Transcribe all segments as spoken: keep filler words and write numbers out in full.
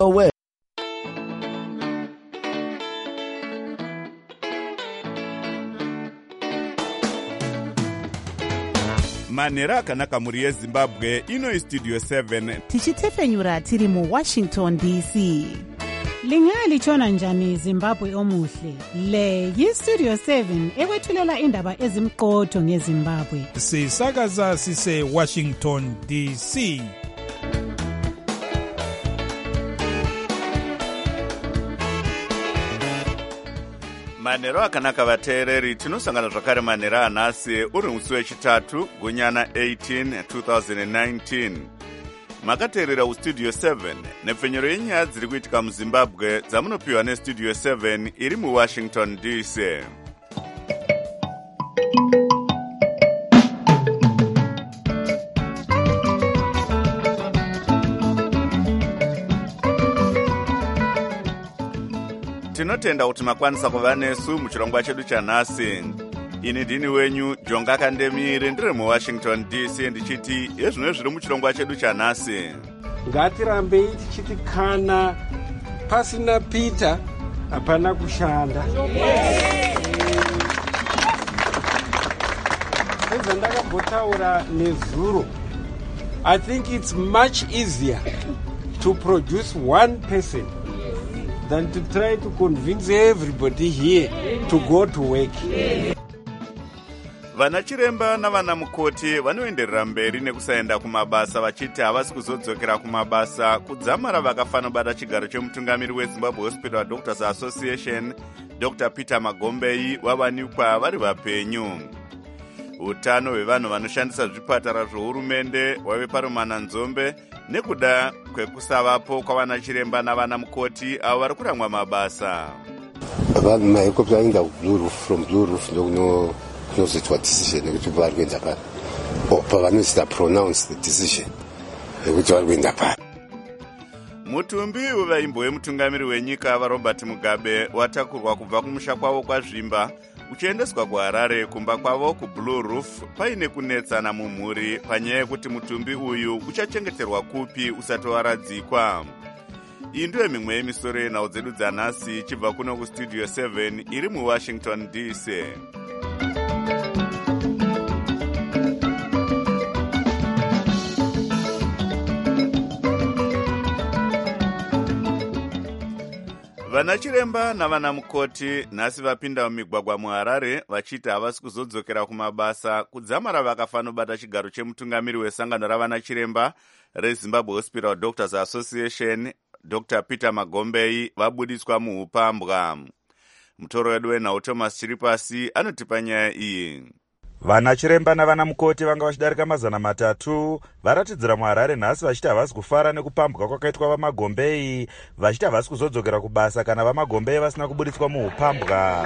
away. Manera akanaka muri yeZimbabwe ino istudio seven tichitefenyura tiri mu Washington D C. Lingali chona njani Zimbabwe omuhle. Le yistudio seven ekwethulela indaba ezimqotho ngeZimbabwe. Sisakaza sise Washington D C. Manero akanaka vateereri tinosangana zvakare manera anhasi uri musi wechitatu gunyana eighteen twenty nineteen. Makateerera ustudio seven nepfenyero yenyaya dziri kuitika muZimbabwe dzamunopiwa nestudio seven iri muWashington D C. Tinotenda kuti makwanisa kuva nesu muchirongwa chedu chanhasi. Ini ndini wenyu Jonga Kandemire ndiri muWashington D C ndichiti yezvino zviri muchirongwa chedu chanhasi. Ngatirambei tichiti kana pasina Peter hapana kushanda. Sezvandakabotaura nezuro, I think it's much easier to produce one person than to try to convince everybody here to go to work. Vana chiremba navana mukoti vanoenderera mberi nekusaenda kumabasa vachiti havasi kuzodzokera kumabasa kudzamara vakafana bata chigaro chemutungamiri weZimbabwe Hospital Doctors Association Doctor Peter Magombei wavanikwa vari vapenyu. Utano hwevanhu vanoshandisa zvipatara zvohurumende wave parumana nzombe nekuda kwekusavapo kwavana chiremba navana mukoti avo vari kurangwa mabasa. Vanhu mahelikopta vaenda kuBlue Roof, from Blue Roof ndokuno kunozoitwa decision yekuti vari kuenda pari. Pavanoita pronounce the decision yekuti vari kuenda pari. Mutumbi wevaimbo wemutungamiri wenyika vaRobert Mugabe watakurwa kubva kumusha kwavo kwazvimba uchiendeswa kuHarare kumba kwavo kuBlue Roof paine kunetsana mumhuri panyaya yekuti mutumbi uyu uchachengeterwa kupi usati waradzikwa. Iyi ndiyo mimwe yemisoro yenhau dzedu dzanhasi ichibva kuno kustudio seven iri muWashington D C. Vana chiremba navana mukoti nhasi vapinda mumigwagwa muHarare vachiti havasi kuzodzokera kumabasa kudzamara vakafanobata chigaro chemutungamiri wesangano ravana chiremba reZimbabwe Hospital Doctors Association Doctor Peter Magombei vabudiswa muupambwa. Mutoro wedu wenhau Thomas Chiripasi anotipa nyaya iyi. Vana chiremba navana mukoti vanga vachidarika mazana matatu varatidzira muHarare nhasi vachiti havasi kufara nekupambwa kwakaitwa vaMagombei vachiti havasi kuzodzokera kubasa kana vaMagombei vasina kubudiswa muupambwa.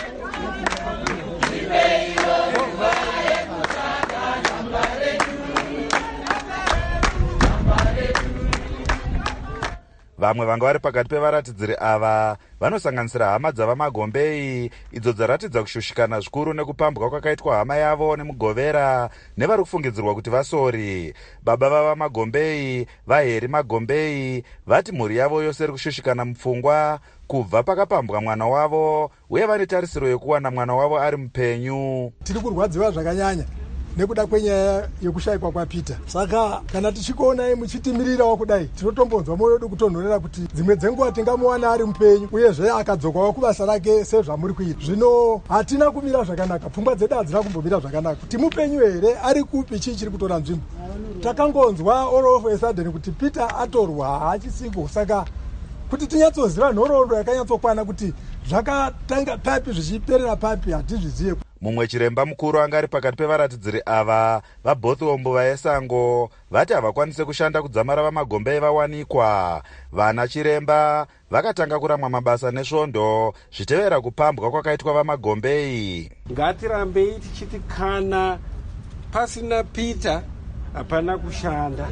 Vamwe vanga vari pakati pevaratidziri ava vanosanganisira hama dzavaMagombei idzo dzaratidza kushushikana zvikuru nekupambwa kwakaitwa hama yavo nemugovera nevari kufungidzirwa kuti vasori. Baba vavaMagombei vaHeri Magombei vati mhuri yavo yose iri kushushikana mupfungwa kubva pakapambwa mwana wavo uye vane tarisiro yekuwana mwana wavo ari mupenyu. Tiri kurwadziwa zvakanyanya nekuda kwenyaya yekushayikwa kwaPeter. Saka kana tichikuonai muchitimirirawo kudai tinotombonzwa moyo wedu kutonhorera kuti dzimwe dzenguva tingamuwana ari mupenyu uyezve akadzokawo kubasa rake sezvamuri kuita. Zvino hatina kumira zvakanaka, pfungwa dzedu hadzina kumbomira zvakanaka kuti mupenyu here, ari kupi, chii chiri kutora nzvimbo. Takangonzwa all of a sudden kuti Peter atorwa haachisiko. Saka kuti tinyatsoziva nhoroondo yakanyatsokwana kuti zvakatanga papi zvichiperera papi hatizvizive. Mumwe chiremba mukuru anga ari pakati pevaratidziri ava vaBothwombo vaEsango vati havakwanise kushanda kudzamara vaMagombei vawanikwa. Vana chiremba vakatanga kuramwa mabasa nesvondo zvitevera kupambwa kwakaitwa vaMagombei. Ngatirambei tichiti kana pasina Peter hapana kushanda.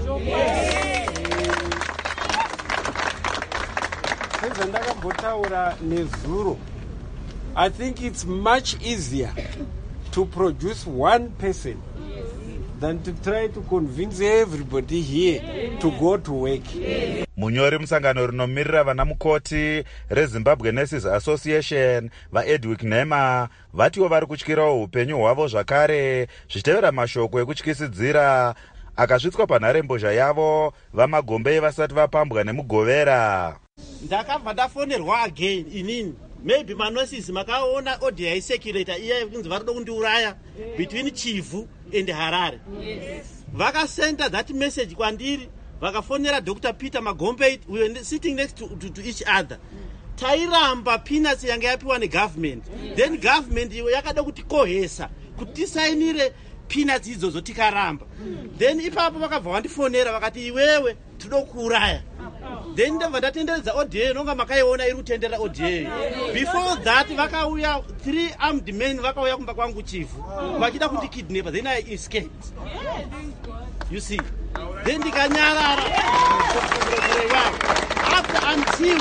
Sezvandakabotaura nezuro, I think it's much easier to produce one person than to try to convince everybody here to go to work. munyori musangano rinomirira vana mukoti reZimbabwe Nurses Association vaEdwick Nema vatiwo vari kutyirawo upenyu hwavo zvakare zvichitevera mashoko ekutyisidzira akasvitswa panharembozha yavo vamagombei vasati vapambwa nemugovera. Ndakabva ndafonerwa again inini maybe manosis makaona audio yaiseculator iya kunzi vari kuda kundiuraya between Chivu and Harare. Yes. Vakasenda that message kwandiri vakafonera Doctor Peter Magombei. We were sitting next to, to, to each other. Tairamba peanuts yanga yapiwa negovernment. Yes. Then government yakada kutikohesa kuti tisainire peanuts idzodzo tikaramba. Then ipapo vakabva vandifonera vakati iwewe tinoda kuuraya. Then ndabva ndatenderedza audio nonga makaiona iri kutendera audio. Before that vakauya three armed men vakauya kumba kwangu Chivu vachida kuti kidnap. Then I escaped. You see. Then ndikanyarara. After until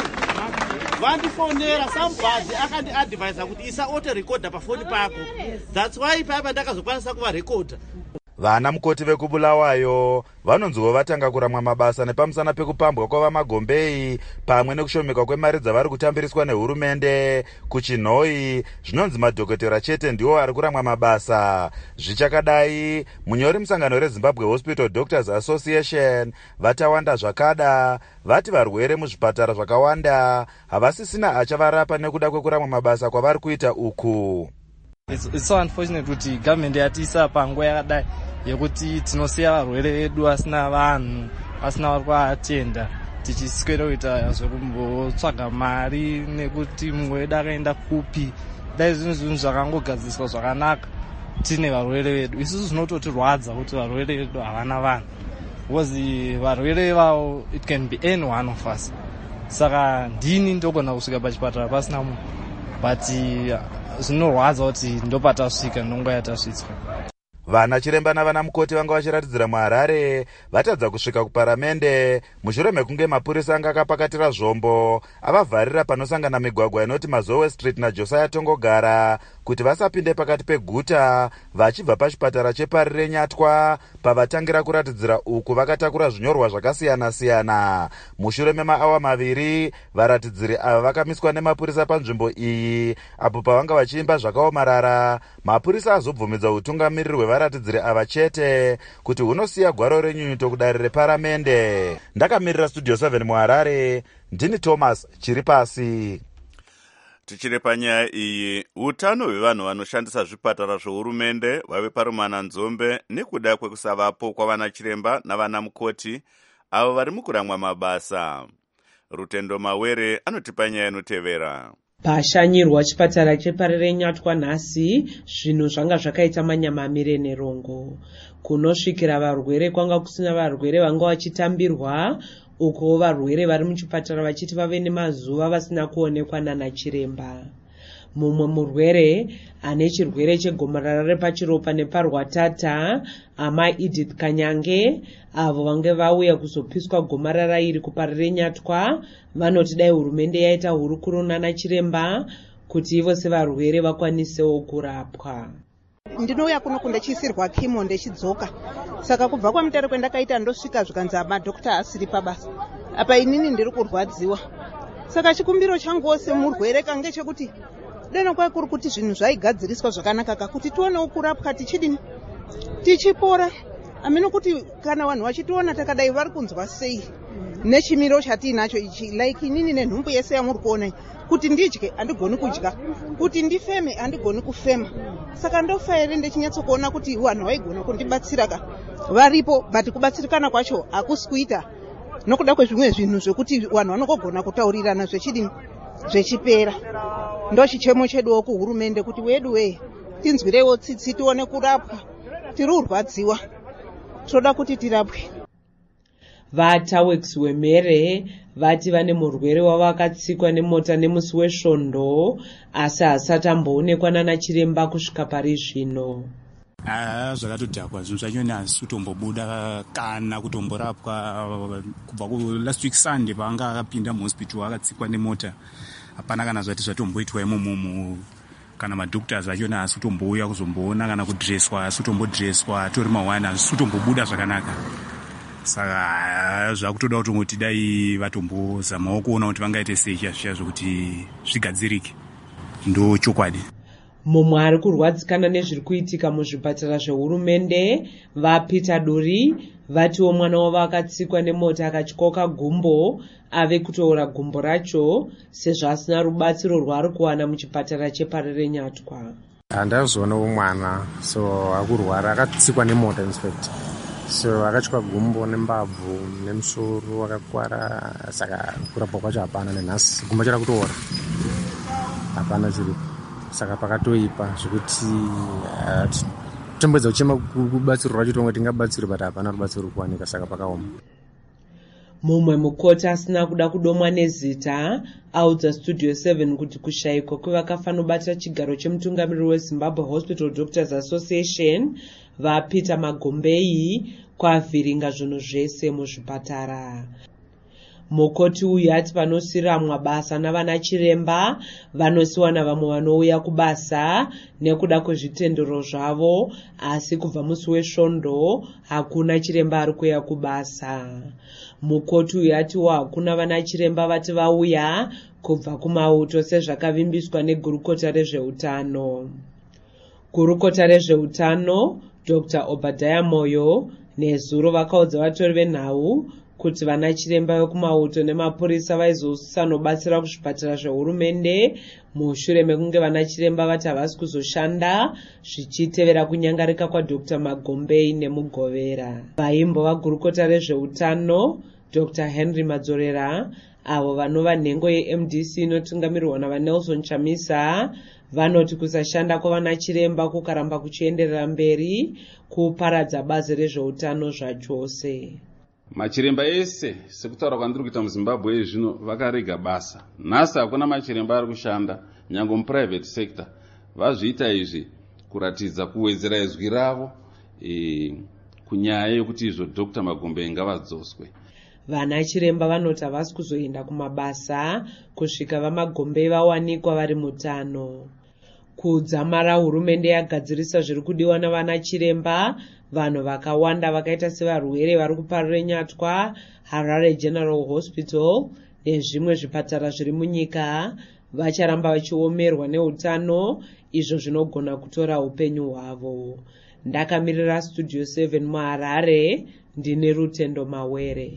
vandifonera somebody akandi advise kuti isa auto recorder pafoni pako. That's why ipapa ndakazokwanisa kuva recorder. Vana mukoti vekubulawayo vanonziwo vatanga kuramwa mabasa nepamusana pekupambwa kwavamagombei pamwe nekushomeka kwemari dzavari kutambiriswa nehurumende kuchinhoi. Zvinonzi madhokotera chete ndiwo ari kuramwa mabasa. Zvichakadai munyori musangano reZimbabwe Hospital Doctors Association vatawanda zvakada vati varwere muzvipatara zvakawanda havasisina achavarapa nekuda kwekuramwa mabasa kwavari kuita uku. It's, it's so unfortunate kuti government yatisa panguva yakadai yekuti tinosiya varwere vedu asina vanhu asina vari kuatenda tichiswera kuita zvekumbotsvaga mari nekuti mumwe wedu akaenda kupi. Dai zvinhu zvinhu zvakangogadziswa zvakanaka tine varwere vedu. Isusu zvinototirwadza kuti varwere vedu havana vanhu because varwere vavo it can be any one of us. Saka ndini ndogona kusvika pachipatara pasina munhu but zvinorwadza kuti ndopatasvika nonguva yatasvitswa. Vana chiremba navana mukoti vanga vachiratidzira muHarare vatadza kusvika kuparamende mushure mekunge mapurisa anga akapakatira zvombo avavharira panosangana migwagwa inoti Mazowe Street naJosiah Tongogara kuti vasapinde pakati peguta vachibva pachipatara cheParire Nyatwa. Pavatangira kuratidzira uku vakatakura zvinyorwa zvakasiyana siyana. Mushure memaawa maviri varatidziri ava vakamiswa nemapurisa panzvimbo iyi apo pavanga vachiimba zvakaomarara. Mapurisa azobvumidza utungamiriri hwevaratidziri ava chete kuti hunosiya gwaro renyunyuto kudare reparamende. Ndakamirira Studio seven muHarare, ndini Thomas Chiripasi. Tichiri panyaya iyi, utano hwevanhu vanoshandisa zvipatara zvehurumende vave parumana nzombe nekuda kwekusavapo kwavana chiremba navana mukoti avo vari mukuramwa mabasa. Rutendo Mawere anotipa nyaya inotevera. Pashanyirwa chipatara cheParire Nyatwa nhasi zvinhu zvanga zvakaita manyamamire nerongo. Kunosvikira varwere kwanga kusina varwere vanga vachitambirwa uko varwere vari muchipatara vachiti vave nemazuva vasina kuonekwa nana chiremba. Mumwe murwere ane chirwere chegomarara repachiropa neparwatata ama Edith Kanyange avo vange vauya kuzopiswa gomarara iri kuParire Nyatwa vanoti dai hurumende yaita hurukuro nana chiremba kuti ivo sevarwere vakwanisewo kurapwa. Ndinouya kuno kundechisirwa kimo ndechidzoka. Saka kubva kwamutare kwendakaita ndosvika zvikanzi madhokota asiri pabasa. Apa inini ndiri kurwadziwa. Saka chikumbiro changu semurwere kange chekuti deno kwa kuri kuti zvinhu zvaigadziriswa zvakanaka kakuti tionewo kurapwa tichidini tichipora. Ameno kuti kana vanhu vachitiona takadai vari kunzwa sei nechimiro chatinacho ichi like inini nenhumbu yese yamuri kuona kuti ndidye andigoni kudya kuti ndifeme andigoni kufema. Saka ndofa ere ndechinyatsokuona kuti vanhu vaigona kundibatsira ka varipo but kubatsirikana kwacho hakusi kuita nokuda kwezvimwe zvinhu zvekuti vanhu vanogona kutaurirana zvechidini zvechipera. Ndo chichemo chedu kuhurumende kuti wedu we tinzwirewo tsitsi tione kurapwa tiri urwadziwa toda kuti tirapwe. VaTawex wemhere vati vane murwere wavakatsikwa nemota nemusi wesvondo asi hasati amboonekwa nana chiremba kusvika pari zvino. Ah, zvakatodhakwa zvinhu zvacho nasi kutombobuda kana kutomborapwa kubva ku last week Sunday paanga akapinda muhospital akatsikwa nemota. Hapana kana zvati zvatomboitwa imomo kana madhoktors acho nasi kutombouya kuzomboona kana kudreswa asi kutombodreswa tori mawani asi kutombobuda zvakanaka. saka zvakutoda kuti dai vatombozamawo kuona kuti vangaite sei chazviya zvokuti zvigadzirike. Ndo chokwadi. Mumwe ari kurwadzikana nezviri kuitika muzvipatara zvehurumende vaPeter Duri vatiwo mwana wavo akatsikwa nemota akatyoka gumbo ave kutoora gumbo racho sezvo asina rubatsiro rwaari kuwana muchipatara cheParere Nyatwa. Handazoonawo mwana so akurwara akatsikwa nemota inspector so akatyoka gumbo nembabvu nemusoro akakwara saka kurapwa kwacho hapana nenhasi gumbo chara kutoora hapana chiripo saka pakatoipa zvekuti tombedza kuchema kubatsiro racho tonge tingabatsiro but hapana rubatsiro rukuwanika saka pakaoma. Mumwe mukoti asina kuda kudomwa nezita audza Studio seven kuti kushayikwa kwevakafanobata chigaro chemutungamiriri weZimbabwe Hospital Doctors Association vaPeter Magombei kwavhiringa zvinhu zvese muzvipatara. Mukoti uyu ati panosiramwa basa navana chiremba vanosiwa navamwe vanouya kubasa nekuda kwezvitendero zvavo, asi kubva musi wesvondo hakuna chiremba ari kuuya kubasa. Mukoti uyu atiwo hakuna vana chiremba vati vauya kubva kumauto sezvakavimbiswa negurukota rezveutano. Gurukota rezveutano Doctor Obadiah Moyo nezuro vakaudza vatori venhau kuti vana chiremba vekumauto nemapurisa vaizosanobatsira kuzvipatara zvehurumende mushure mekunge vana chiremba vati havasi kuzoshanda zvichitevera kunyangarika kwaDr Magombei nemugovera. Vaimbova gurukota rezveutano Doctor Henry Madzorera avo vanova nhengo yeM D C inotungamirirwa navaNelson Chamisa vanoti kusashanda kwavana chiremba kukaramba kuchienderera mberi kuparadza bazi rezveutano zvachose. Machiremba ese sekutaura kwandiri kuita muZimbabwe zvino vakarega basa. Nhasi hakuna machiremba ari kushanda nyange muprivate sector. Vazviita izvi kuratidza kuwedzera izwi ravo e, kunyaya yokuti izvo Dr Magombei ngavadzoswe. Vana chiremba vanoti havasi kuzoenda kumabasa kusvika vaMagombei vawanikwa vari mutano. Kudzamara hurumende yagadzirisa zviri kudiwa navana chiremba, vanhu vakawanda vakaita sevarwere vari kuParere Nyatwa, Harare General Hospital nezvimwe zvipatara zviri munyika vacharamba vachiomerwa neutano, izvo zvinogona kutora upenyu hwavo. Ndakamirira Studio seven muHarare, ndine Rutendo Mawere.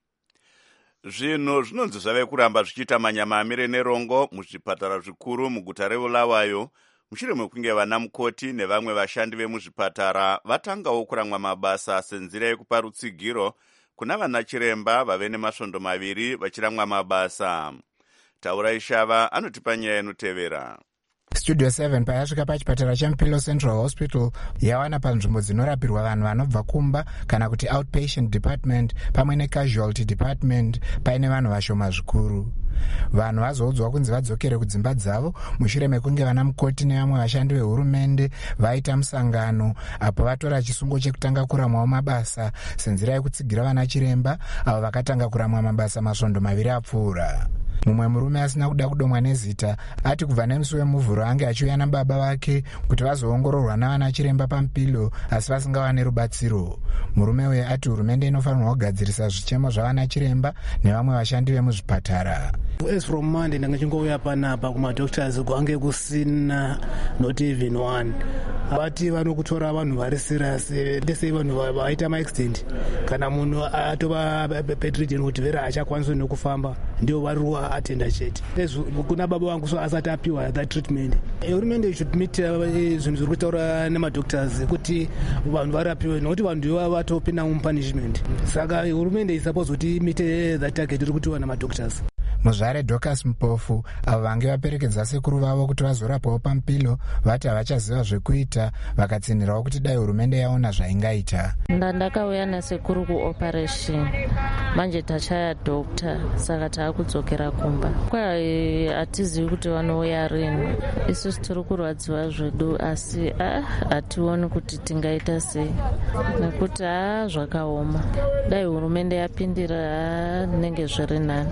Zvinhu zvinonzi zvave kuramba zvichiita manyamamire nerongo muzvipatara zvikuru muguta reBulawayo mushure mekunge vana mukoti nevamwe vashandi vemuzvipatara vatangawo kuramwa mabasa senzira yekupa rutsigiro kuna vana chiremba vave nemasvondo maviri vachiramwa mabasa. Taura Ishava anotipa nyaya inotevera. Studio seven payasvika pachipatara cheMupilo Central Hospital yawana panzvimbo dzinorapirwa vanhu vanobva kumba kana kuti outpatient department pamwe necasualty department paine vanhu vashoma zvikuru. Vanhu vazoudzwa kunzi vadzokere kudzimba dzavo mushure mekunge vana mukoti nevamwe vashandi vehurumende vaita musangano apo vatora chisungo chekutanga kuramwawo mabasa senzira yekutsigira vana chiremba avo vakatanga kuramwa mabasa masvondo maviri apfuura. Mumwe murume asina kuda kudomwa nezita ati kubva nemusi wemuvhuro ange achiuya nababa vake kuti vazoongororwa navana chiremba paMupilo asi vasingawane rubatsiro. Murume uyu ati hurumende inofanirwa kugadzirisa zvichemo zvavana chiremba nevamwe vashandi vemuzvipatara. As from Monday ndanga chingouya panapa kumadoctors kwange kusina not even one. Vati vanokutora vanhu vari serious ndese vanhu vaita maaccident kana munhu atova bedridden kuti vera achakwanisa nokufamba ndio vari atenda chete. Kuna baba vangu so asati apiwa that treatment. Hurumende should meet zvinhu zviri kutaura nemadoctors kuti vanhu varapiwe nokuti vanhu vatopinda mupunishment. Saka hurumende is supposed kuti meet that target iri kutiwa namadoctors. Muzvare Dorcas Mpofu avo vange vaperekedza sekuru vavo kuti vazorapawo paMupilo vati havachaziva zvekuita vakatsinhirawo kuti dai hurumende yaona zvaingaita. Ndandakauya nasekuru kuoperation manje tachaya doctor saka taakudzokera kumba. Kwai hatizivi kuti vanouya rini. Isusu tiri kurwadziwa zvedu asi hationi kuti tingaita sei nekuti haa zvakaoma. Dai hurumende yapindira nenge zviri nani.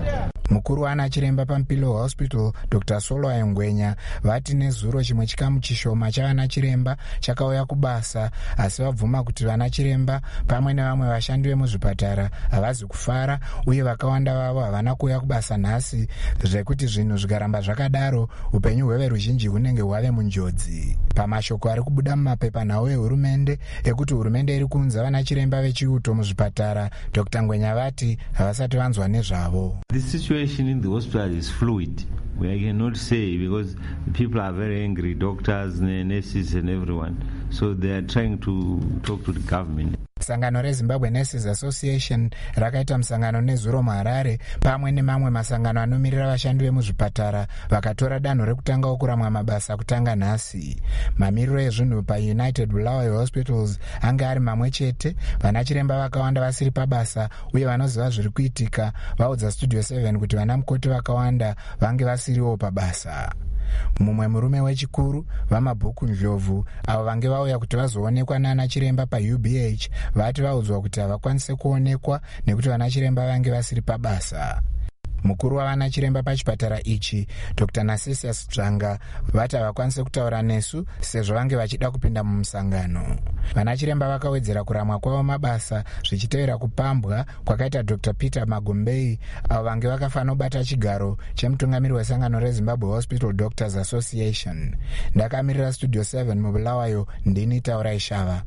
mukuru waana chiremba pampilo hospital dr solway ngwenya vati nezuro chimwe chikamu chishoma chavana chiremba chakauya kubasa, asi vabvuma kuti vana chiremba pamwe nevamwe vashandi vemuzvipatara havazi kufara uye vakawanda vavo havana kuuya kubasa nhasi, zvekuti zvinhu zvikaramba zvakadaro upenyu hweveruzhinji hunenge hwave munjodzi. Pamashoko ari kubuda mumapepanhau ehurumende ekuti hurumende iri kuunza vana chiremba vechiuto muzvipatara, dr ngwenya vati havasati vanzwa nezvavo. The situation in the hospital is fluid. We cannot say because people are very angry, doctors, nurses and everyone. So they are trying to talk to the government. Sangano reZimbabwe Nurses Association rakaita musangano nezuro muHarare pamwe nemamwe masangano anomirira vashandi vemuzvipatara vakatora danho rekutanga okuramwa mabasa kutanga nhasi. Mamiriro ezvinhu paUnited Bulawayo Hospitals anga ari mamwe chete, vana chiremba vakawanda vasiri pabasa uye vanoziva zviri kuitika vaudza Studio seven kuti vana mukoti vakawanda vange vasiriwo pabasa. Mumwe murume wechikuru vamabhuku Ndlovu avo vange vauya kuti vazoonekwa nana chiremba paU B H vati vaudzwa kuti havakwanise kuonekwa nekuti vana chiremba vange vasiri pabasa. Mukuru wavana chiremba pachipatara ichi dr Nasisius Dzvanga vati havakwanise kutaura nesu sezvo vange vachida kupinda mumusangano. Vana chiremba vakawedzera kuramwa kwavo mabasa zvichitevera kupambwa kwakaita dr Peter Magombei avo vange vakafanobata chigaro chemutungamiri wesangano reZimbabwe Hospital Doctors Association. Ndakamirira Studio seven muBulawayo, ndini Taurai Shava.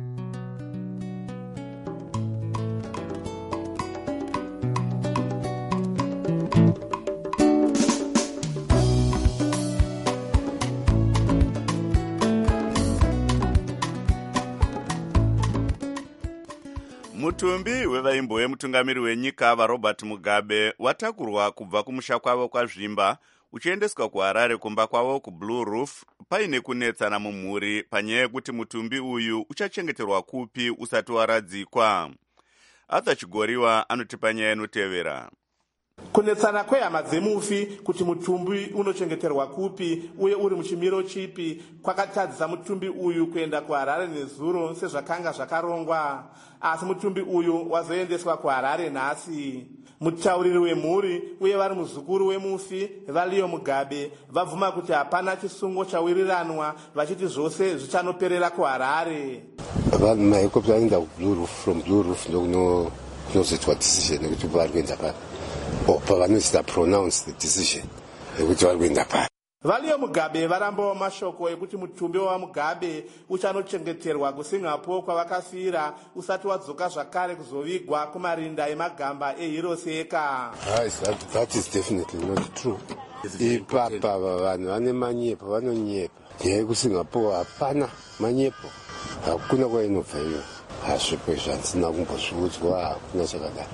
Mutumbi wevaimbo wemutungamiri wenyika vaRobert Mugabe watakurwa kubva kumusha kwavo kwaZvimba uchiendeswa kuHarare kumba kwavo kuBlue Roof paine kunetsana mumhuri panyaya yekuti mutumbi uyu uchachengeterwa kupi usati waradzikwa. Arthur Chigoriwa anotipa nyaya inotevera. Kunetsana kwehama dzemufi kuti mutumbi unochengeterwa kupi uye uri muchimiro chipi kwakatadzisa mutumbi uyu kuenda kuHarare nezuro sezvakanga zvakarongwa, asi mutumbi uyu wazoendeswa kuHarare nhasi. Mutauriri wemhuri uye vari muzukuru wemufi vaLeo Mugabe vabvuma kuti hapana chisungo chawiriranwa vachiti zvose zvichanoperera kuHarare. Vanhu mahekopta vaenda kuBlue Roof, from Blue Roof ndokunozoitwa decision yekuti vari kuenda pari. Oh, pavanosita pronounce the decision yekuti vari kuenda pari. vaLeo Mugabe varambawo mashoko ekuti mutumbi waMugabe uchanochengeterwa kuSingapore kwavakafira usati wadzoka zvakare kuzovigwa kumarinda emagamba eHiroseka. That, that is definitely not true. Ipapa vanhu vane manyepo vanonyepa. Nyaya yekuSingapore hapana manyepo. Hakuna kwainobva iyo. Hazvipo izvo handisina kumbozviudzwa, hakuna chakadaro.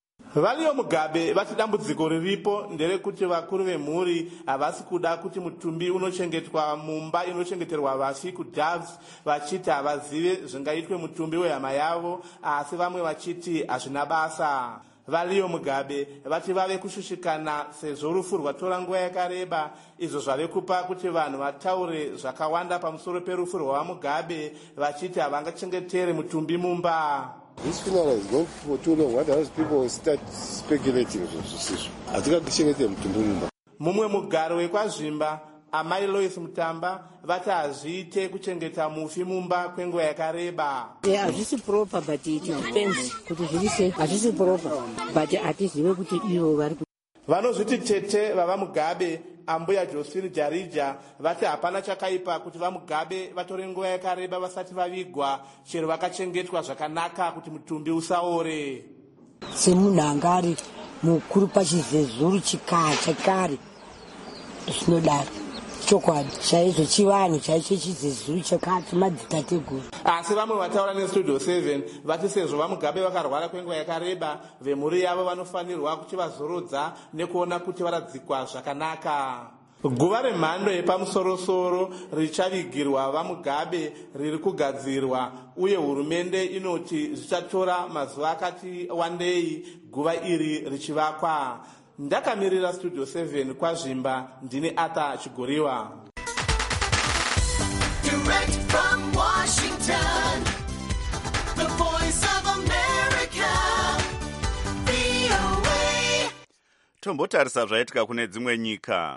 vaLeo Mugabe vati dambudziko riripo nderekuti vakuru vemhuri havasi kuda kuti mutumbi unochengetwa mumba inochengeterwa vafi kuDoves, vachiti havazive zvingaitwe mutumbi wehama yavo, asi vamwe vachiti hazvina basa. vaLeo Mugabe vati vave kushushikana sezvo rufu rwatora nguva yakareba, izvo zvave kupa kuti vanhu vataure zvakawanda pamusoro perufu rwaMugabe vachiti havangachengetere mutumbi mumba. This funeral is going for too long. What else people will start speculating about this issue? Hatikachengete mutumbi mumba. Mumwe mugaro wekwazvimba amai Lois Mutamba vati hazviite kuchengeta mufi mumba kwenguva yakareba. Hazvisi proper but it depends kuti zviri hazvisi proper but hatizive kuti ivo vari. Vanozviti tete vavaMugabe ambuya Josephine Jarija vati hapana chakaipa kuti vaMugabe vatore nguva yakareba vasati vavigwa chero vakachengetwa zvakanaka kuti mutumbi usaore. Semunhu anga ari mukuru pachizezuru chikaya chakare zvinodaro chokwadi chaizvo chivanhu chaicho chizezuru chemadzitateguru. Asi vamwe vataura neStudio seven vati sezvo vaMugabe vakarwara kwenguva yakareba, vemhuri yavo vanofanirwa kuti vazorodza nekuona kuti varadzikwa zvakanaka. Guva remhando yepamusorosoro richavigirwa vaMugabe riri kugadzirwa uye hurumende inoti zvichatora mazuva akati wandei guva iri richivakwa. Ndakamirira Studio seven kwaZvimba, ndini Arthur Chigoriwa. Direct from Washington, the voice of America, V O A. tombotarisa zvaitika kune dzimwe nyika.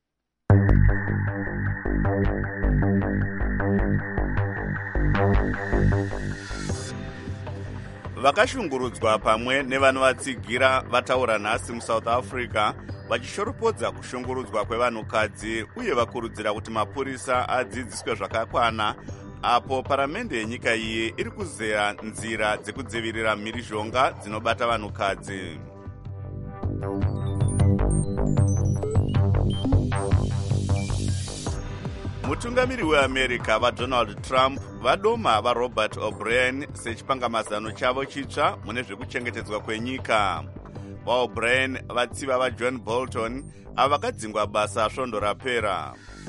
Vakashungurudzwa pamwe nevanovatsigira vataura nhasi muSouth Africa vachishoropodza kushungurudzwa kwevanhukadzi uye vakurudzira kuti mapurisa adzidziswe zvakakwana apo paramende yenyika iyi iri kuzeya nzira dzekudzivirira mhirizhonga dzinobata vanhukadzi. Mutungamiri weAmerica vaDonald Trump vadoma vaRobert O'Brien sechipangamazano chavo chitsva mune zvekuchengetedzwa kwenyika. VaO'Brien vatsiva vaJohn Bolton ava vakadzingwa basa svondo rapera.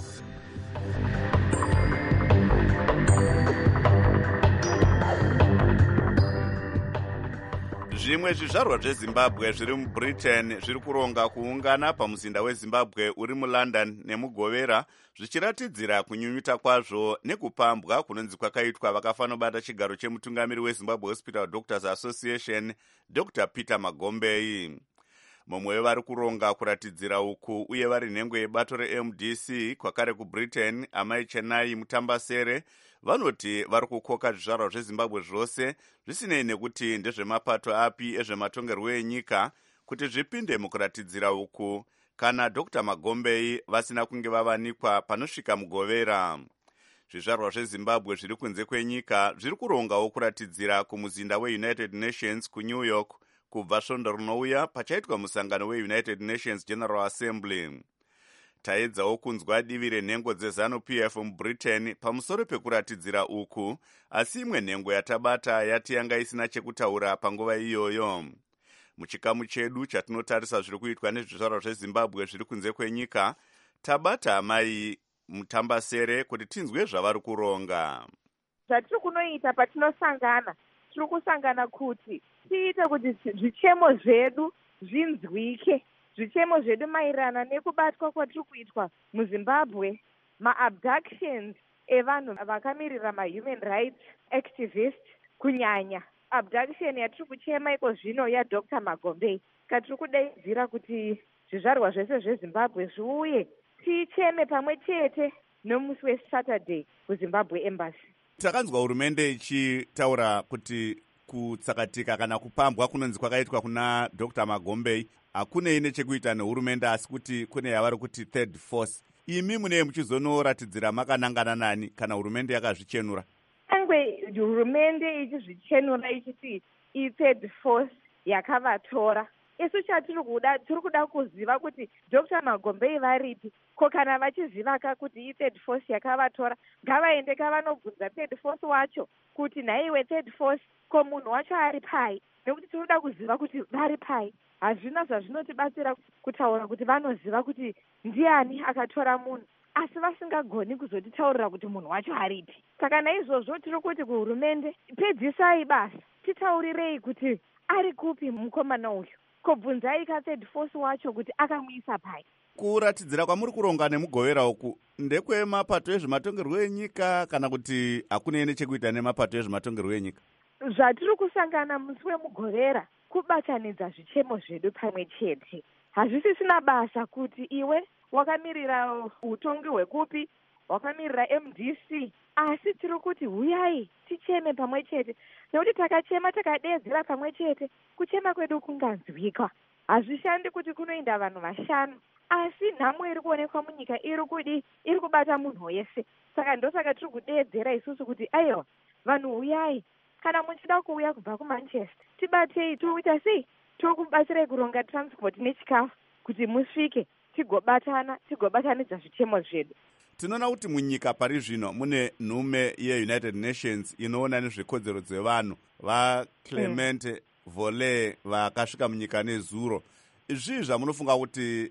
Zvimwe zvizvarwa zveZimbabwe zviri muBritain zviri kuronga kuungana pamuzinda weZimbabwe uri muLondon nemugovera zvichiratidzira kunyunyuta kwazvo nekupambwa kunonzi kwakaitwa vakafanobata chigaro chemutungamiri weZimbabwe Hospital Doctors Association Doctor Peter Magombei. Mumwe wevari kuronga kuratidzira uku uye vari nhengo yebato reM D C kwakare kuBritain Amai Chenai Mutambasere vanoti vari kukoka zvizvarwa zveZimbabwe zvose zvisinei nekuti ndezvemapato api ezvematongerwo enyika kuti zvipinde mukuratidzira uku kana Doctor Magombei vasina kunge vavanikwa panosvika mugovera. Zvizvarwa zveZimbabwe zviri kunze kwenyika zviri kurongawo kuratidzira kumuzinda weUnited Nations kuNew York kubva svondo rinouya pachaitwa musangano weUnited Nations General Assembly. Taedzawo kunzwa divi renhengo dzeZanu-P F muBritain pamusoro pekuratidzira uku, asi imwe nhengo yatabata yati yanga isina chekutaura panguva iyoyo. Muchikamu chedu chatinotarisa zviri kuitwa nezvizvarwa zveZimbabwe zviri kunze kwenyika, tabata Amai Mutambasere kuti tinzwe zvavari kuronga. Zvatiri kunoita patinosangana, tiri kusangana kuti tiite kuti zvichemo zvedu zvinzwike. Zvichemo zvedu maererano nekubatwa kwatiri kuitwa muZimbabwe, maabductions evanhu vakamirira mahuman rights activists, kunyanya abduction yatiri kuchema iko zvino yaDr Magombei. Katiri kudaidzira kuti zvizvarwa zvese zveZimbabwe zviuye ticheme pamwe chete nomusi weSaturday kuZimbabwe Embassy. Takanzwa hurumende ichitaura kuti kutsakatika kana kupambwa kunonzi kwakaitwa kuna Doctor Magombei hakunei nechekuita nehurumende asi kuti kune yavari kuti third force. Imi munei muchizonoratidzira makanangana nani kana hurumende yakazvichenura? Angwe hurumende ichizvichenura ichiti i-third force yakavatora. Isu chatiri kuda tiri kuda kuziva kuti Doctor Magombei varipi, ko kana vachiziva ka kuti i-third force yakavatora ngavaende kavanobvunza third force wacho kuti nhaiwe third force ko munhu wacho ari pai, nekuti tiri kuda kuziva kuti vari pai. Hazvina zvazvinotibatsira kutaura kuti vanoziva kuti ndiani akatora munhu asi vasingagoni kuzotitaurira kuti munhu wacho aripi. Saka naizvozvo tiri kuti kuhurumende pedzisai basa, titaurirei kuti ari kupi mukomana uyu, kobvunzai ka third force wacho kuti akamuisa pai. Kuratidzira kwamuri kuronga nemugovera uku ndekwemapato ezvematongerwo enyika kana kuti hakunei nechekuita nemapato ezvematongerwo enyika? Zvatiri kusangana musi wemugovera kubatanidza zvichemo zvedu pamwe chete. Hazvisisina basa kuti iwe wakamirira utongi hwekupi, wakamirira M D C, asi tiri kuti huyai ticheme pamwe chete, nekuti takachema takadedzera pamwe chete kuchema kwedu kunganzwika. Hazvishandi kuti kunoenda vanhu vashanu, asi nhamo iri kuonekwa munyika iri kudi iri kubata munhu wese. Saka ndosaka tiri kudedzera isusu kuti aiwa vanhu huyai, kana muchida kuuya kubva kuManchester tibatei, toita sei, tokubatsirai kuronga transport nechikafu kuti musvike tigobatana tigobatanidza zvichemo zvedu. Tinoona kuti munyika pari zvino mune nhume yeUnited Nations inoona nezvekodzero dzevanhu vaClement mm. Vole vakasvika munyika nezuro. Izvi zvamunofunga kuti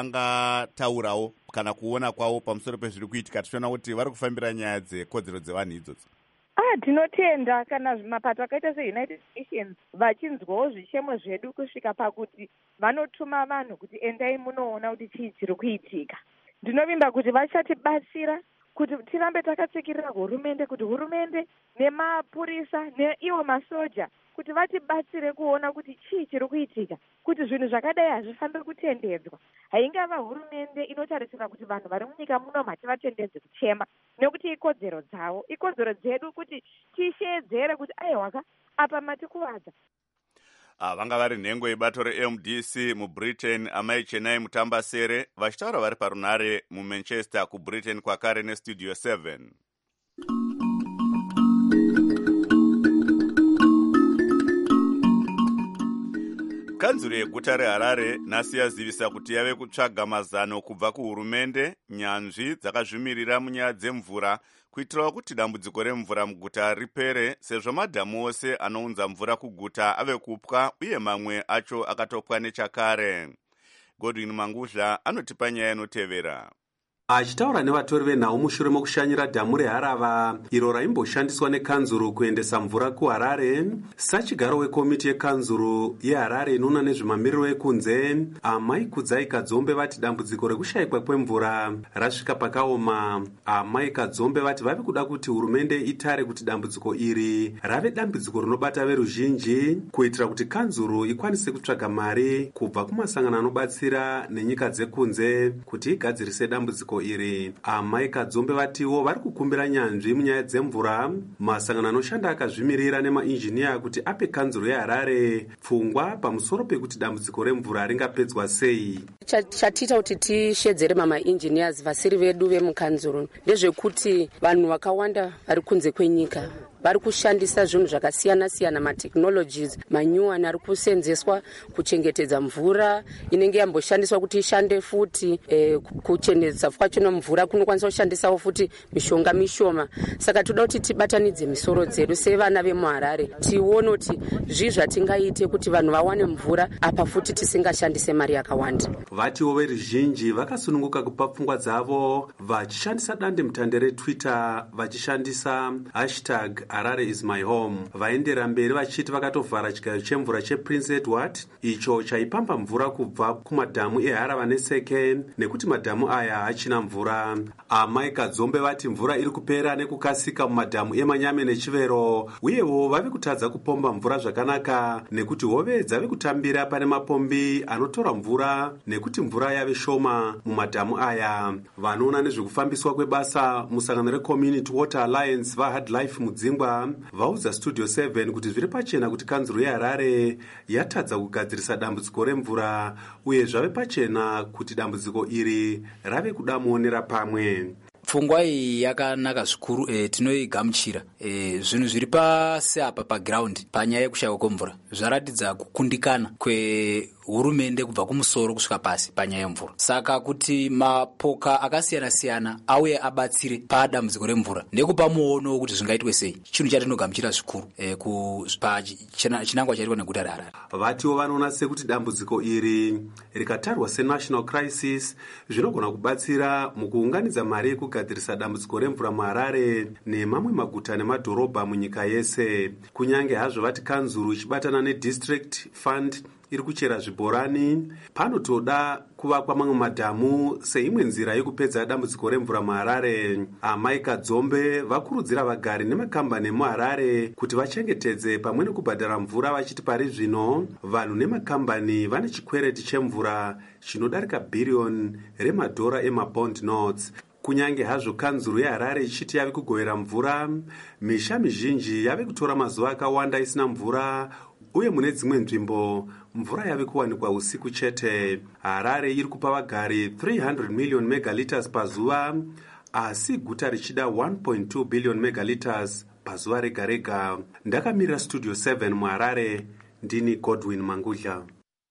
vangataurawo kana kuona kwavo pamusoro pezviri kuitika, tichiona kuti vari kufambira nyaya dzekodzero dzevanhu idzodzo? Ah, tinotenda kana mapato akaita seUnited Nations vachinzwawo zvichemo zvedu kusvika pakuti vanotuma vanhu kuti endai munoona kuti chii chiri kuitika. Ndinovimba kuti vachatibatsira kuti tirambe takatsikirira hurumende, kuti hurumende nemapurisa neiwo masoja kuti vatibatsire kuona kuti chii chiri kuitika, kuti zvinhu zvakadai hazvifambi kutendedzwa. Haingava hurumende inotarisira kuti vanhu vari munyika muno hativatendedze kuchema, nekuti ikodzero dzavo, ikodzero dzedu kuti tishedzere kuti aiwaka apa matikuvadza. Ah, vanga vari nhengo yebato re-M D C mubritain amai chenai mutambasere vachitaura vari parunare mumanchester kubritain kwakare nestudio seven. Kanzuro yeguta reHarare nhasi yazivisa kuti yave kutsvaga mazano kubva kuhurumende nyanzvi dzakazvimirira munyaya dzemvura kuitirawo kuti dambudziko remvura muguta ripere, sezvo madhamu ose anounza mvura kuguta ave kupwa uye mamwe acho akatopwa nechakare. Godwin Mangudla anotipa nyaya inotevera. Achitaura nevatori venhau mushure mokushanyira dhamu reHarava iro raimboshandiswa nekanzuru kuendesa mvura kuHarare, sachigaro wekomiti yekanzuru yeHarare inoona nezvemamiriro ekunze Amai Kudzai Kadzombe vati dambudziko rekushayikwa kwemvura rasvika pakaoma. Amai Kadzombe vati vave kuda kuti hurumende itare kuti dambudziko iri rave dambudziko rinobata veruzhinji kuitira kuti kanzuru ikwanise kutsvaga mari kubva kumasangano anobatsira nenyika dzekunze kuti igadzirise dambudziko iri. Amai Kadzombe vatiwo vari kukumbira nyanzvi munyaya dzemvura masangano anoshanda akazvimirira nemainjiniya kuti ape kanzuro yeHarare pfungwa pamusoro pekuti dambudziko remvura ringapedzwa sei. Chatiita kuti tishedzere mamainjiniyazi vasiri vedu vemukanzuro ndezvekuti vanhu vakawanda vari kunze kwenyika vari kushandisa zvinhu zvakasiyana siyana, matechnologies manyuwani ari kusenzeswa kuchengetedza mvura inenge yamboshandiswa kuti ishande futi. E, kuchengetedza kwacho mvura kunokwanisa kushandisawo futi mishonga mishoma. Saka toda kuti tibatanidze misoro dzedu sevana vemuHarare tione kuti zvii zvatingaite kuti vanhu vawane mvura apa futi tisingashandise mari yakawanda. Vatiwo veruzhinji vakasununguka kupa pfungwa dzavo vachishandisa dande mutande reTwitter vachishandisa hashtag Harare is my home. Vaendera mberi vachiti vakatovhara chigayo chemvura chePrince Edward icho chaipamba mvura kubva kumadhamu eHarava neSeke nekuti madhamu aya hachina mvura. Amai Kadzombe vati mvura iri kupera nekukasika mumadhamu eManyame neChivero uyewo vave kutadza kupomba mvura zvakanaka nekuti hove dzave kutambira pane mapombi anotora mvura nekuti mvura yave shoma mumadhamu aya. Vanoona nezvekufambiswa kwebasa musangano reCommunity Water Alliance vaHard Life mudzingwa vaudza Studio seven kuti zviri pachena kuti kanzuro yeHarare yatadza kugadzirisa dambudziko remvura uye zvave pachena kuti dambudziko iri rave kuda muonera pamwe. Pfungwa iyi yakanaka zvikuru, e, tinoigamuchira. E, zvinhu zviri pasi apa paground panyaya yekushayikwa kwemvura zvaratidza kukundikana kwehurumende kubva kumusoro kusvika pasi panyaya yemvura. Saka kuti mapoka akasiyana siyana auye abatsire padambudziko remvura ndekupa muono kuti zvingaitwe sei, chinhu chatinogamuchira zvikuru e, pachinangwa chaitwa neguta reHarare. Vatiwo vanoona sekuti dambudziko iri rikatarwa senational crisis zvinogona kubatsira mukuunganidza mari yekugadzirisa dambudziko remvura muHarare nemamwe maguta nemadhorobha munyika yese. Kunyange hazvo vati kanzuru ichibatana nedistrict fund iri kuchera zvibhorani, panotoda kuvakwa mamwe madhamu seimwe nzira yekupedza dambudziko remvura muHarare. Amai Kadzombe vakurudzira vagari nemakambani emuHarare kuti vachengetedze pamwe nekubhadhara mvura vachiti pari zvino vanhu nemakambani vane chikwereti chemvura chinodarika bhiriyoni remadhora emabond notes. Kunyange hazvo kanzuro yeHarare ichiti yave kugovera mvura, misha mizhinji yave kutora mazuva akawanda isina mvura uye mune dzimwe nzvimbo mvura yave kuwanikwa usiku chete. Harare iri kupa vagari three hundred million megaliters pazuva, asi guta richida one point two billion megaliters pazuva rega rega. Ndakamirira Studio seven muHarare, ndini Godwin Mangudla.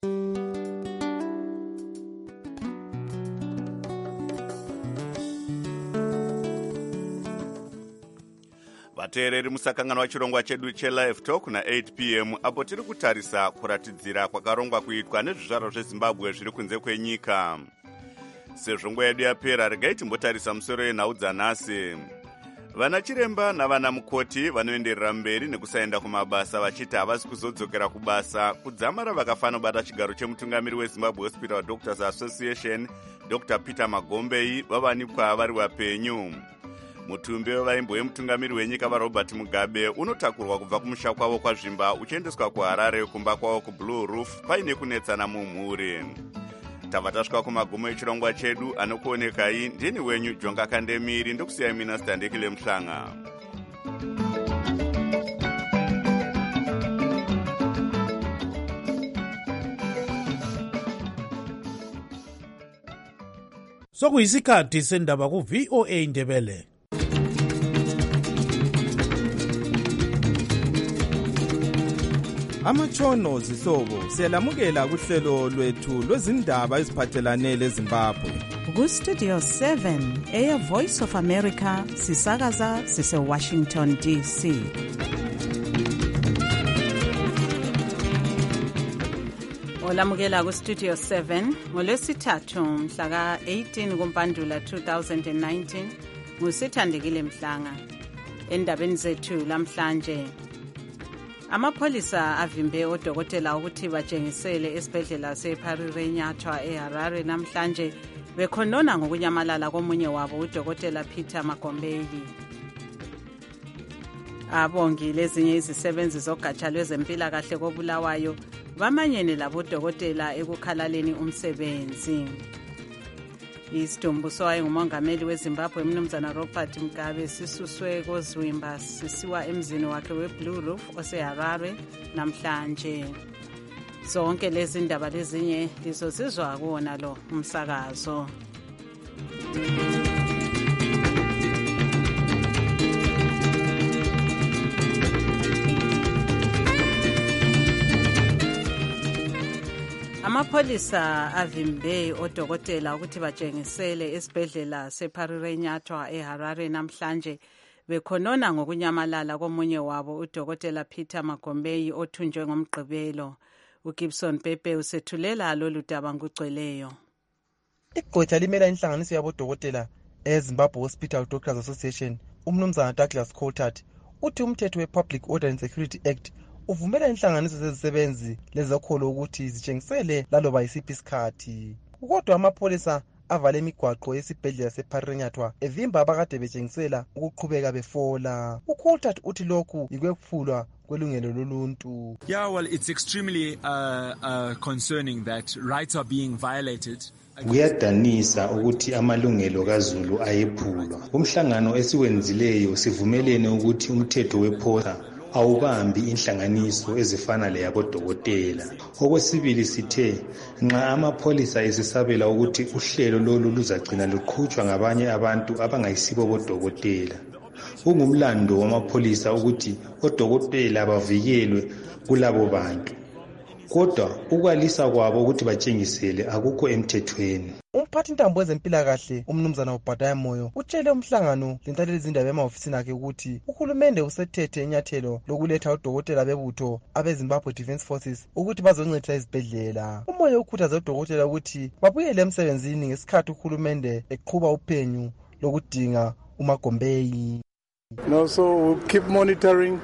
Vateereri musakanganwa chirongwa chedu chelive talk na eight p m apo tiri kutarisa kuratidzira kwakarongwa kuitwa nezvizvarwa zveZimbabwe zviri kunze kwenyika. Sezvo nguva yedu yapera, regai timbotarisa musoro yenhau dzanhasi. Vana chiremba navana mukoti vanoenderera mberi nekusaenda kumabasa vachiti havasi kuzodzokera kubasa kudzamara vakafana bata chigaro chemutungamiri weZimbabwe Hospital Doctors Association Doctor Peter Magombei vavanikwa vari vapenyu. mutumbi wevaimbo wemutungamiri wenyika varobert mugabe unotakurwa kubva kumusha kwavo kwazvimba uchiendeswa kuharare kumba kwavo kublue roof paine kunetsana mumhuri. Tava tasvika kumagumo echirongwa chedu. Anokuonekai ndini wenyu Jonga Kandemiri, ndokusiyai mina Standekile Mhlanga. Sokuyisikhathi sendaba ku V O A Ndebele. Amatshono zihlobo siyalamukela kuhlelo lwethu lwezindaba eziphathelane leZimbabwe. Ku Studio seven eya Voice of America sisakaza sise Washington D C. Olamukela ku Studio seven ngolwesithathu mhla ka eighteen kuMpandula two thousand nineteen ngusithandekile Mhlanga. Endabeni zethu lamhlanje amapholisa avimbe odokotela ukuthi batshengisele esibhedlela seParirenyatwa eHarare namhlanje bekhonona ngokunyamalala komunye wabo udokotela Peter Magombeli. Abongi lezinye izisebenzi zogatsha lwezempilakahle koBulawayo bamanyene labodokotela ekukhalaleni umsebenzi. Isidumbu sowaye ngumongameli weZimbabwe Mnumzana Robert Mugabe sisuswe kozwimba sisiwa emzini wakhe weBlue Roof oseHarare namhlanje. Zonke lezi ndaba lezinye lizozizwa kuwona lo umsakazo. Amapholisa avimbe odokotela ukuthi batshengisele esibhedlela seParirenyatwa eHarare namhlanje bekhonona ngokunyamalala komunye wabo udokotela Peter Magombeli othunjwe ngomgqibelo. uGibson Pepe usethulela lolu daba ngugcweleyo. Igqwetha limela inhlanganiso yabodokotela eZimbabwe Hospital Doctors Association umnumzana Douglas Coulthard uthi umthetho wePublic Order and Security Act uvumela inhlanganiso zezisebenzi lezokholo ukuthi zitshengisele laloba yisiphi isikhathi. Kodwa amapholisa avale imigwaqo yesibhedlela seParirenyatwa evimba abakade betshengisela ukuqhubeka befola. uCoulthard uthi lokhu yikwephulwa kwelungelo loluntu. Yeah, well, it's extremely uh, uh, concerning that rights are being violated. Kuyadanisa ukuthi amalungelo kaZulu ayephulwa. Umhlangano esiwenzileyo sivumelene ukuthi umthetho wephosa awubambi inhlanganiso ezifana leyabodokotela. Okwesibili sithe nxa amapholisa esisabela ukuthi uhlelo lolu luzagcina luqhutshwa ngabanye abantu abangayisibo bodokotela. Ungumlando wamapholisa ukuthi odokotela bavikelwe kulabo bantu. Kodwa ukwalisa kwabo ukuthi batshengisele akukho emthethweni. Umphathi ntambo wezempilakahle umnumzana uBhadaya Moyo utshele umhlangano lentaleli izindaba emahofisini akhe ukuthi uhulumende usethethe inyathelo lokuletha udokotela bebutho abeZimbabwe Defence Forces ukuthi bazoncedisa izibhedlela. Umoyo ukhuthaza udokotela ukuthi babuyele emsebenzini ngesikhathi uhulumende eqhuba uphenyo lokudinga uMagombeli. No, so we'll keep monitoring.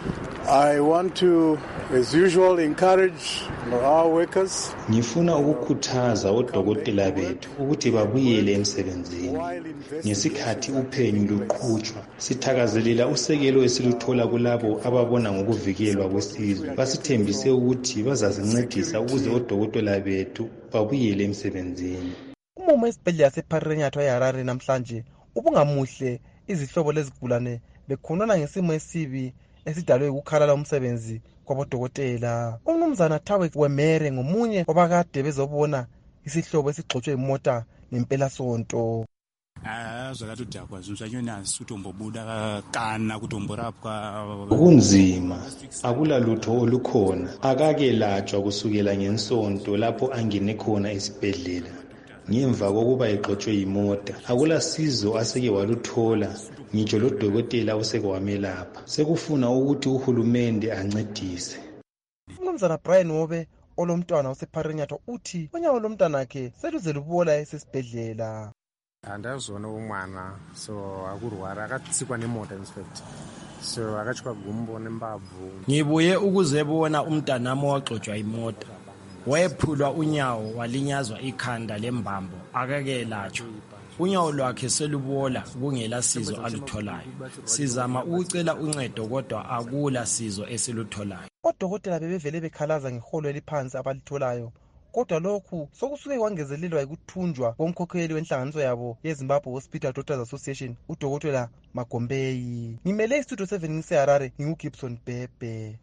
I want to, as usual, encourage our workers. Ngifuna ukukhuthaza odokotela bethu ukuthi babuyele emsebenzini ngesikhathi uphenyo luqhutshwa. Sithakazelela usekelo esiluthola kulabo ababona ngokuvikelwa kwesizwe. Basithembise ukuthi bazazincedisa ukuze odokotela bethu babuyele emsebenzini. Umumo esibhedlela seParirenyatwa eHarare namhlanje ubungamuhle. Izihlobo lezigulane bekhonona ngesimo esibi esidalwe ukukhalala umsebenzi kwabodokotela. Umnumzana Thawe Wemere ngomunye wabakade bezobona isihlobo esigxotshwe imota ngempela sonto. Ah, zvakati udhakwa zvinhu zvachona sutombobuda kana kutomborapwa. Kunzima akula lutho olukhona akakelatshwa kusukela ngensonto lapho angene khona esibhedlela. Ngemva kokuba exotshe imota akula sizo aseke waluthola ngitsho lo dokotela useke wamelapha. Sekufuna ukuthi uhulumende ancedise. Umnumzana Brian Wobe olomntwana oseParirenyatwa uthi unyawo lomntwana wakhe seluze lubola esesibhedlela. Andazona umwana so akurwara akatsikwa nemota inspector. So akachikwa gumbo nembabvu. Ngibuye ukuzebona umntanami waxotswa imota. wayephulwa unyawo walinyazwa ikhanda lembambo akakelatshwa. Unyawo lwakhe selubola kungela sizo alutholayo. Sizama ukucela uncedo kodwa akula sizo esilutholayo. Odokotela bebevele bekhalaza ngeholo eliphansi abalitholayo. Kodwa lokhu sokusuke kwangezelelwa ukuthunjwa komkhokheli wenhlanganiso yabo yeZimbabwe Hospital Doctors Association uDokotela Magombeyi. Ngimele istudio seven ngiseHarare nginguGibson Bebe.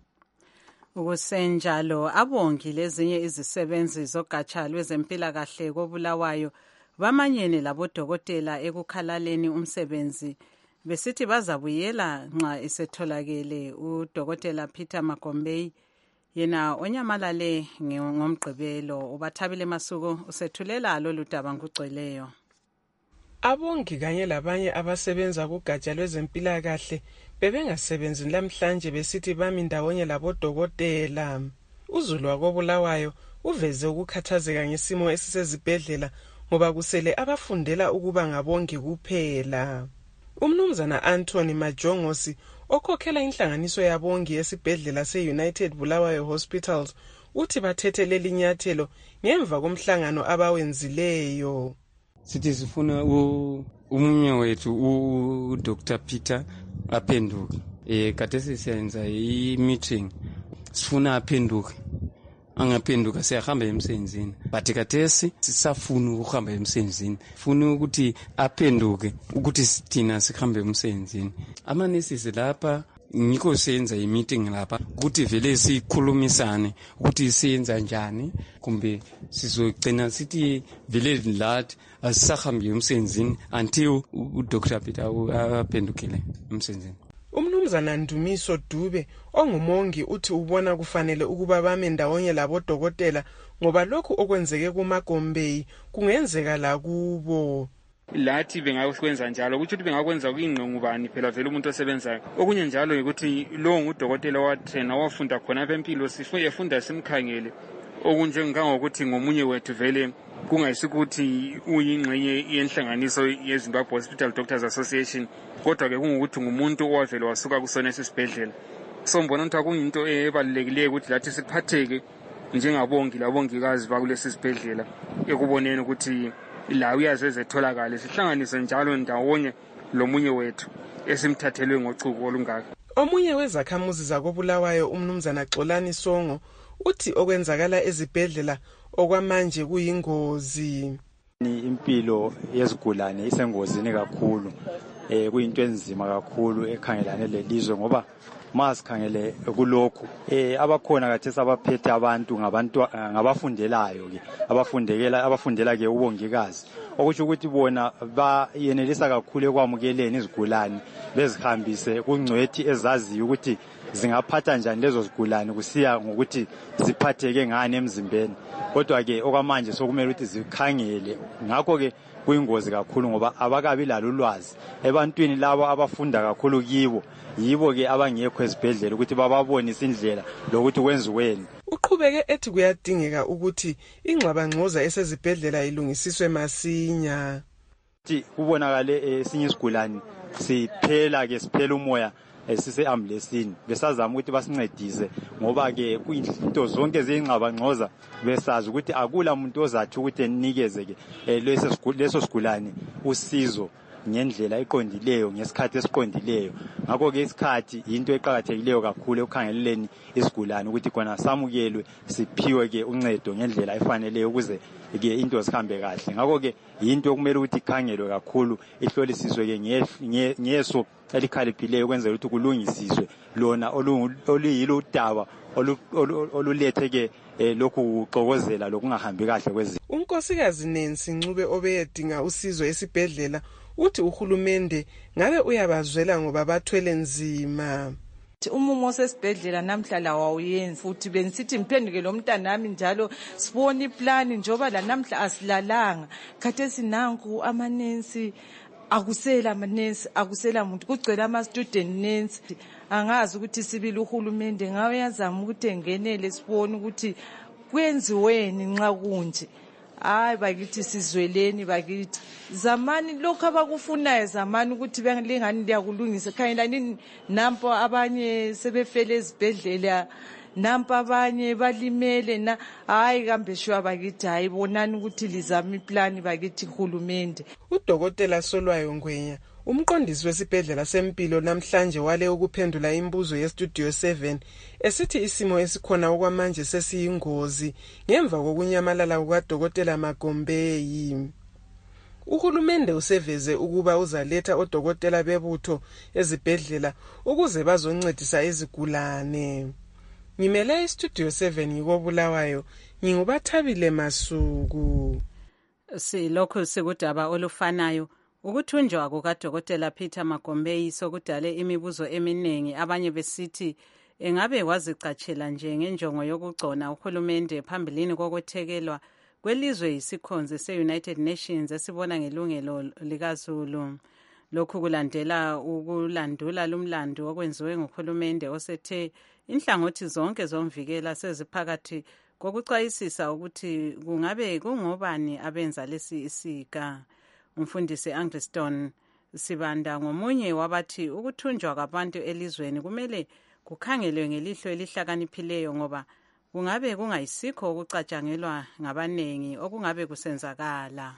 Ukusenjalo abongi lezinye izisebenzi zogatsha lwezempilakahle koBulawayo bamanyene labodokotela ekukhalaleni umsebenzi besithi bazabuyela nxa isetholakele. uDokotela Peter Magombeyi yena onyamalale ngomgqibelo ubathabile masuku usethulela lolu daba ngugcweleyo. Abongi kanye labanye abasebenza kugatsha lwezempilakahle bebengasebenzi namhlanje besithi bami ndawonye labodokotela. Uzulu wakoBulawayo uveze ukukhathazeka ngesimo esisezibhedlela ngoba kusele abafundela ukuba ngabongi kuphela. Umnumzana Anthony Majongosi okhokhela inhlanganiso yabongi esibhedlela se-United Bulawayo Hospitals uthi bathethe leli nyathelo ngemva komhlangano abawenzileyo. Sithi sifuna umunye wethu uDr Peter aphenduke. Eh kade sisenza i-meeting sifuna aphenduke. Angaphenduka siyahamba emsebenzini but kathesi sisafuna ukuhamba emsebenzini. Funa ukuthi aphenduke ukuthi sithina sihambe emsebenzini. Amanesi lapha ngikho senza i-meeting lapha ukuthi vele sikhulumisane ukuthi siyenza njani kumbe sizogcina sithi vile lathi asisahambi emsebenzini until uDr Peter aphendukile emsebenzini. Umnumzana Ndumiso Dube ongumongi uthi ubona kufanele ukuba bame ndawonye labodokotela ngoba lokhu okwenzeke kuMagombeyi kungenzeka la kubo. Lathi bengakwenza njalo ukuthi bengakwenza kuyingqongubani phela vele umuntu osebenzayo. Okunye njalo ukuthi lo ngudokotela wathena wafunda khona empilo sifuye efunda simkhangele. Okunje ngangokuthi ngomunye wethu vele kungayisukuthi uyingxenye yenhlanganiso yeZimbabwe Hospital Doctors Association kodwa ke kungukuthi ngumuntu owavela wasuka kusona esibhedlela. So mbona ukuthi akuyinto ebalulekileyo ukuthi lathi siphatheke njengabongi labongikazi bakulesi sibhedlela ekuboneni ukuthi la uyazezetholakala sihlanganise njalo ndawonye lomunye wethu esimthathelwe ngochuku olungaka. Omunye wezakhamuzi zakoBulawayo umnumzana Xolani Songo uthi okwenzakala ezibhedlela okwamanje kuyingozi. Impilo yezigulane isengozini kakhulu. Eh kuyinto enzima kakhulu ekhangelane lelizwe ngoba masikhangele kulokhu eh abakhona kathesi abaphethe abantu ngabantu ngabafundelayo ke abafundekela abafundela ke ubongikazi okusho ukuthi bona bayenelisa kakhulu ekwamukeleni izigulane bezihambise kungcwethi ezaziyo ukuthi zingaphatha njani lezo zigulane kusiya ngokuthi ziphatheke ngani emzimbeni kodwa ke okwamanje sokumele ukuthi zikhangele ngakho ke kuyingozi kakhulu ngoba abakabi lalo ulwazi ebantwini labo abafunda kakhulu kibo yibo ke abangekho esibhedlela ukuthi bababonise indlela lokuthi kwenziweni. Uqhubeke ethi kuyadingeka ukuthi ingxabangxoza esezibhedlela ilungisiswe masinya. Thi kubonakale esinye isigulane siphela ke siphela umoya esise ambulesini besazama ukuthi basincedise ngoba ke kuyinto zonke zingxabangxoza besazi ukuthi akula umuntu ozathi ukuthi enikeze ke leso sigulane usizo ngendlela eqondileyo ngesikhathi esiqondileyo ngakho ke isikhathi into eqhakathekileyo kakhulu ukukhangeleleni isigulane ukuthi khona samukelwe siphiwe ke uncedo ngendlela efaneleyo ukuze ke into zihambe kahle ngakho ke into okumele ukuthi ikhangelwe kakhulu ihlolisiswe ke ngeso elikhaliphileyo ukwenzela ukuthi kulungisiswe lona oluyilo udaba olulethe ke lokhu uxokozela lokungahambi kahle kwezi. Unkosikazi Nancy Ncube obeyedinga usizo esibhedlela uthi uhulumende ngabe uyabazwela ngoba bathwele nzima. Umumo osesibhedlela namhlanje wawuyenza futhi benisithi mphenduke lo mntana nami njalo sibona iplan njoba la namhla asilalanga khathe sinanku amanensi akusela amanensi akusela umuntu kugcwele ama student nensi angazi ukuthi sibili uhulumende ngawe yazama ukuthi engenele sibone ukuthi kwenziweni nxa kunje. Hayi bakithi sizweleni bakithi zamani lokho abakufunayo zamani ukuthi bengalingani liyakulungisa khayelani nampo abanye sebefele ezibhedlela nampa abanye balimele na hayi kambe shwa bakithi hayi bonani ukuthi lizama iplani bakithi hulumende. Udokotela Solwayo Ngwenya umqondisi wesibhedlela sempilo namhlanje wale ukuphendula imibuzo yestudio seven esithi isimo esikhona okwamanje sesiyingozi ngemva kokunyamalala kukadokotela Magombeyi. Uhulumende useveze ukuba uzaletha odokotela bebutho ezibhedlela ukuze bazoncedisa izigulane. Ngimele istudio seven ngikobulawayo ngingubathabile Masuku. Silokho sikudaba olufanayo ukuthunjwa kukadokotela Peter Magombeyi sokudale imibuzo eminingi abanye besithi engabe wazicatshela nje ngenjongo yokugcona uhulumende phambilini kokwethekelwa kwelizwe isikhonzi se-United Nations esibona ngelungelo likazulu. Lokhu kulandela ukulandula lumlando okwenziwe nguhulumende osethe inhlangothi zonke zomvikela seziphakathi kokucwayisisa ukuthi kungabe kungobani abenza lesi isika. Umfundisi Angliston Sibanda ngomunye wabathi ukuthunjwa kwabantu elizweni kumele kukhangelwe ngelihlo elihlakaniphileyo ngoba kungabe kungayisikho ukucatshangelwa ngabanengi okungabe kusenzakala.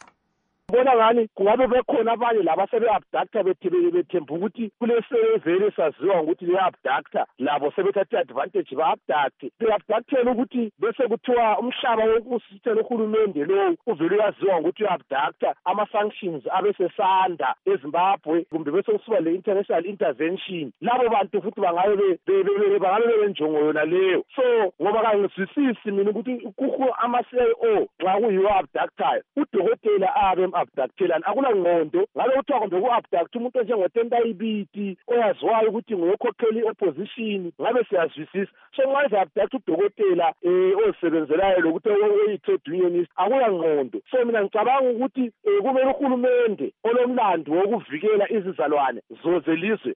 Bona ngani kungabe bekhona abanye laba sebe-abductor bethemba ukuthi kulesevele saziwa ukuthi le-abductor labo sebethatha advantage ba-abduct be-abductela ukuthi bese kuthiwa umhlaba wokusithela uhulumende lowo uvele uyaziwa ukuthi u-abductor ama-sanctions abesesanda eZimbabwe kumbe bese kusuka le-international intervention labo bantu futhi bangabe bangabe bebenjongo yona leyo. So ngoba kangizwisisi mina ukuthi kuhu ama-C I O nxa kuyiwo abductayo udokotela abe abductelani akula ngqondo ngabe kuthiwa kumbe ku-abduct umuntu onjengotenta ibiti oyaziwayo ukuthi nguyokhokhela i-opposition ngabe siyazwisisa. So nxa eza-abduct udokotela um ozisebenzelayo lokuthi oyi-trade unionist akula ngqondo. So mina ngicabanga ukuthi um kumele uhulumende olomlando wokuvikela izizalwane zozelizwe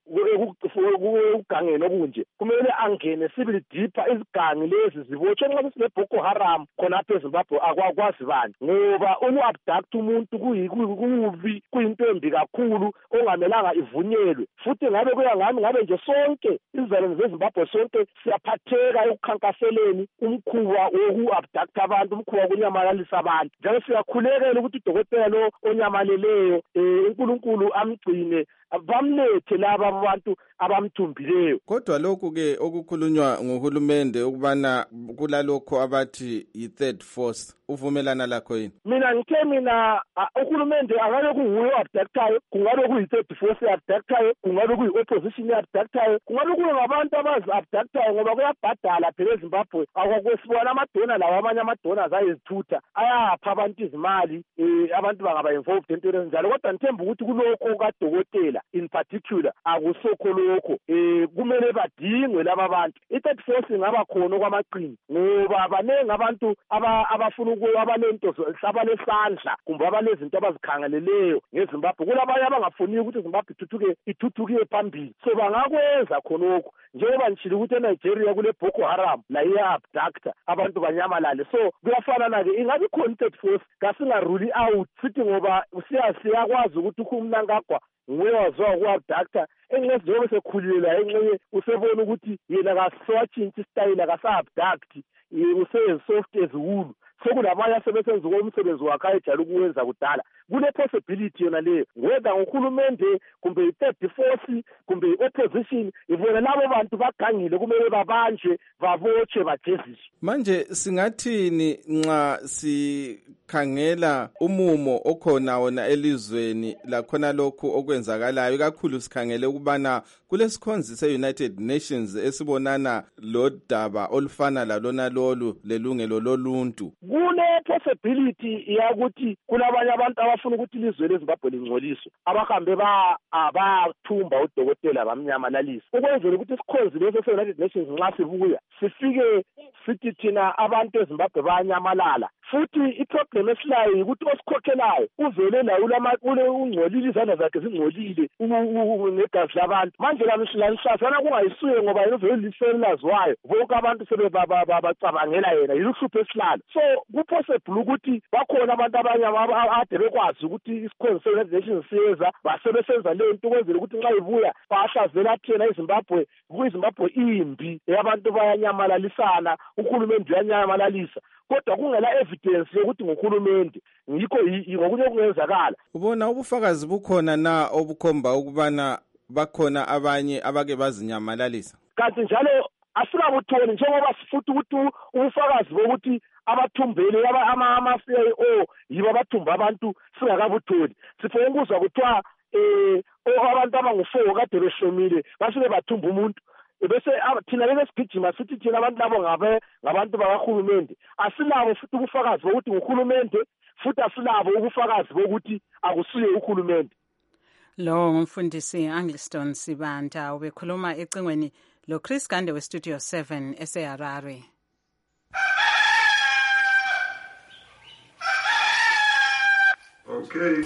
ekugangeni okunje kumele angene sibili deeper izigangi lezi zibotshwe nxa sesine-Boko Haram khonapha eZimbabwe akwakwazi bani ngoba uku-abduct umuntu kubi kuyinto embi kakhulu ongamelanga ivunyelwe. Futhi ngabe kuya ngami ngabe nje sonke izizalwane zeZimbabwe sonke siyaphatheka ekukhankaseleni umkhuba woku-abduct abantu umkhuba wokunyamalisa abantu njalo siyakhulekela ukuthi udokotela lo onyamaleleyo um uNkulunkulu amgcine bamlethe laba abantu abamthumbileyo. Kodwa lokhu-ke okukhulunywa nguhulumende ukubana kulalokho abathi yi-third force uvumelana lakho yini? Mina ngithe mina uhulumende angabe kunguye o-abductayo kungabe kuyi-third force e-abductayo kungabe kuyi-opposition e-abductayo kungabe kuyo ngabantu abazi-abductayo ngoba kuyabhadala phela eZimbabwe akwesibona amadona lawo amanye amadonors ayezithutha ayapha abantu izimali um abantu bangaba involved entweni ezinjalo kodwa ngithemba ukuthi kulokho kadokotela in particular akusokho lokho um kumele badingwe laba bantu. I-third force ingaba khona okwamaqini ngoba baningi abantu abafuna abanento abanesandla kumbe abanezinto abazikhangeleleyo ngeZimbabwe kulabanye abangafuni ukuthi iZimbabwe ithuthuke ithuthukiye phambili. So bangakwenza khonokho njengoba nishilo ukuthi eNigeria kule Boko Haram la iya-abductor abantu banyamalale. So kuyafana-ke ingabe ikhona i-third force kasingaruli out sithi ngoba siyakwazi ukuthi uHumnankagwa nguye waziwa ku-abductor enxe njengoba sekhulile la enxenye usebona ukuthi yena kasewatshintshi isitayile kasa-abduct use-soft eziwulu. Sokulamanye asebesenza umsebenzi wakhe ayejala ukuwenza kudala kule possibility yona leyo whether nguhulumende kumbe i-third force kumbe i-opposition ivele labo bantu bagangile kumele babanjwe babotshwe bajeziswe. Manje singathini nxa sikhangela umumo okhona wona elizweni lakhona lokhu okwenzakalayo kakhulu sikhangele ukubana kulesikhonzi se-United Nations esibonana lodaba olufana lalona lolu lelungelo loluntu. Kune possibility yakuthi kulabanye abantu abafuna ukuthi ilizwe leZimbabwe lingcoliswe abahambe bathumba udokotela bamnyamalisa ukwenzela ukuthi isikhonzi leso se-United Nations nxa sibuya sifike sithi thina abantu eZimbabwe bayanyamalala futhi iproblem esilayo ukuthi osikhokhelayo uvele lawo ule ungcolile izandla zakhe zingcolile negazi labantu manje lanihlazana kungayisuye ngoba yena uvele liselazwayo bonke abantu sebebacabangela yena yiluhlupho esilalo so kupossible ukuthi bakhona abantu abanye ade bekwazi ukuthi isikhonzi se-United Nations siyeza basebesenza leyo nto ukwenzela ukuthi nxa ibuya bahlazela thina iZimbabwe kuyiZimbabwe imbi abantu bayanyamalalisana uhulumende uyanyamalalisa kodwa kungela evidence yokuthi ngohulumende ngikho ngokunye kungenzakala. Ubona ubufakazi bukhona na obukhomba ukubana bakhona abanye abake bazinyamalalisa? Kanti njalo asikabutholi njengoba sifuthi ukuthi ubufakazi bokuthi abathumbeli ama-C I O yibo abathumba abantu singakabutholi. Sifuna ukuzwa kuthiwa eh abantu abangu-four kade beshomile basuke bathumba umuntu bese thina leke sigijima sithi thina abantu labo ngabe ngabantu bakahulumende asilabo futhi ubufakazi bokuthi nguhulumende futhi asilabo ubufakazi bokuthi akusuye uhulumende. Lo ngumfundisi Angliston Sibanda ubekhuluma ecingweni lo Chris Gande we Studio seven eseHarare. Okay.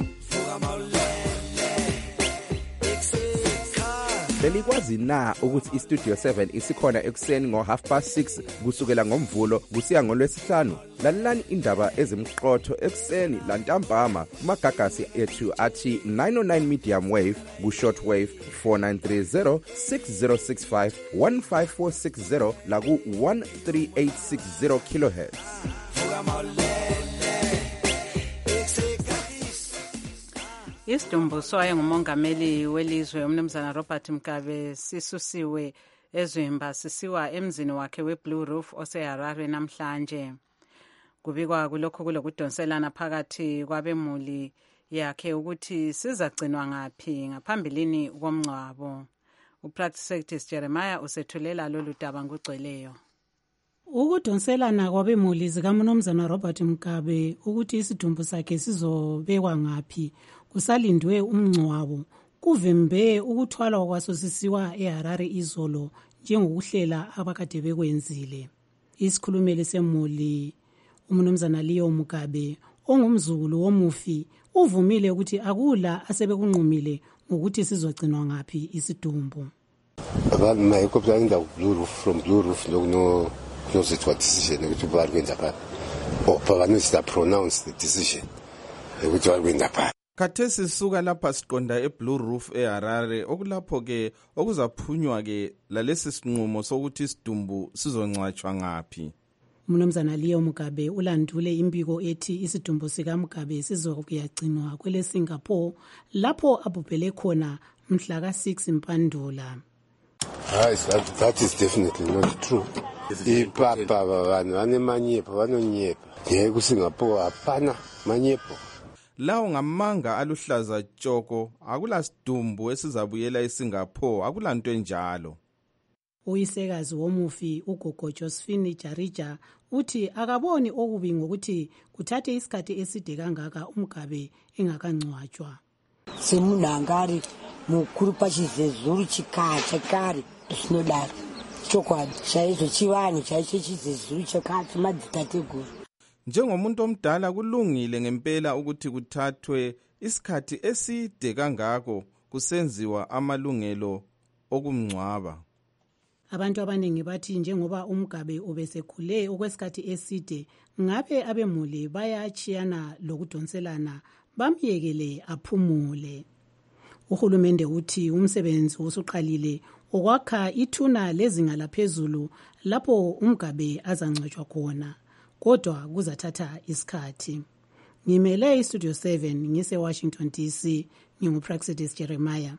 Belikwazi na ukuthi iStudio seven isikhona ekuseni ngo half past six kusukela ngomvulo kusiya ngolwesihlanu? Lalelani indaba ezimqotho ekuseni lantambama kumagagasi ethu athi nine oh nine medium wave ku short wave four nine three zero six zero six five one five four six zero la ku one three eight six zero kilohertz. Isidumbu sowaye ngumongameli welizwe umnumzana Robert Mugabe sisusiwe ezwemba sisiwa emzini wakhe weBlue Roof oseHarare namhlanje. Kubikwa kulokho kulokudonselana phakathi kwabemuli yakhe ukuthi sizagcinwa ngaphi ngaphambilini komngcwabo. uPractice Secretary Jeremiah usethulela lolu daba ngugcweleyo. Ukudonselana kwabemuli zikaMnumzana Robert Mugabe ukuthi isidumbu sakhe sizobekwa ngaphi kusalindwe umngcwabo kuvimbe ukuthwala kwaso sisiwa eHarare izolo njengokuhlela abakade bekwenzile. Isikhulumeli semuli uMnumzana Leo Mugabe ongumzukulu womufi uvumile ukuthi akula asebekunqumile ngokuthi sizogcinwa ngaphi isidumbu. Abanye kopya indawo Blue Roof from Blue Roof no close to a decision ukuthi balwenza pha. Oh, babanisa pronounce the decision ukuthi balwenza pha. Khathesi sisuka lapha siqonda eBlue Roof eHarare okulapho ke okuzaphunywa ke lalesi sinqumo sokuthi isidumbu sizongcwatshwa ngaphi. Mnumzana Leo Mugabe ulandule imbiko ethi isidumbu sika Mugabe sizokuyagcinwa kwele Singapore lapho abubhele khona mhla ka six Mpandula. Ah, that, that is definitely not true. Ipapa vanhu vane manyepo vanonyepa. Ye ku Singapore hapana manyepo. Lawo ngamanga aluhlaza tshoko akula sidumbu esizabuyela eSingapore akulanto enjalo. Uyisekazi womufi uGogo Josephine Jarija uthi akaboni okubi ngokuthi kuthathe isikhathi eside kangaka uMugabe engakangcwatshwa. Semunangari mukuru pachizezuru chikacha kari sinodaro chokwadi chaizo chivanhu chaicho chizezuru chakati madzitateguru. Njengomuntu omdala kulungile ngempela ukuthi kuthathwe isikhathi eside kangako kusenziwa amalungelo okumngcwaba. Abantu abaningi bathi njengoba uMugabe obesekhule okwesikhathi eside ngabe abemuli bayachiyana lokudonselana bamyekele aphumule. Uhulumende uthi umsebenzi usuqalile okwakha ithuna lezinga laphezulu lapho uMugabe azangcwatshwa khona. Kodwa kuzathatha isikhathi. Ngimele iStudio seven ngise Washington D C nginguPractice Jeremiah.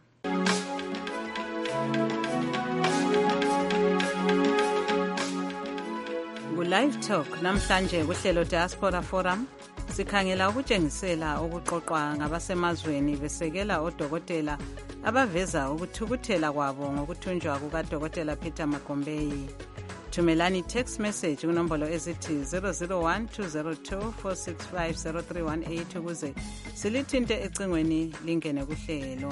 Live Talk namhlanje kuhlelo Diaspora Forum sikhangela ukutshengisela okuqoqwa ngabasemazweni besekela odokotela abaveza ukuthukuthela kwabo ngokuthunjwa kukaDokotela Peter Magombeyi. Thumelani text message kunombolo ezithi zero zero one two zero two four six five zero three one eight ukuze silithinte ecingweni lingene kuhlelo.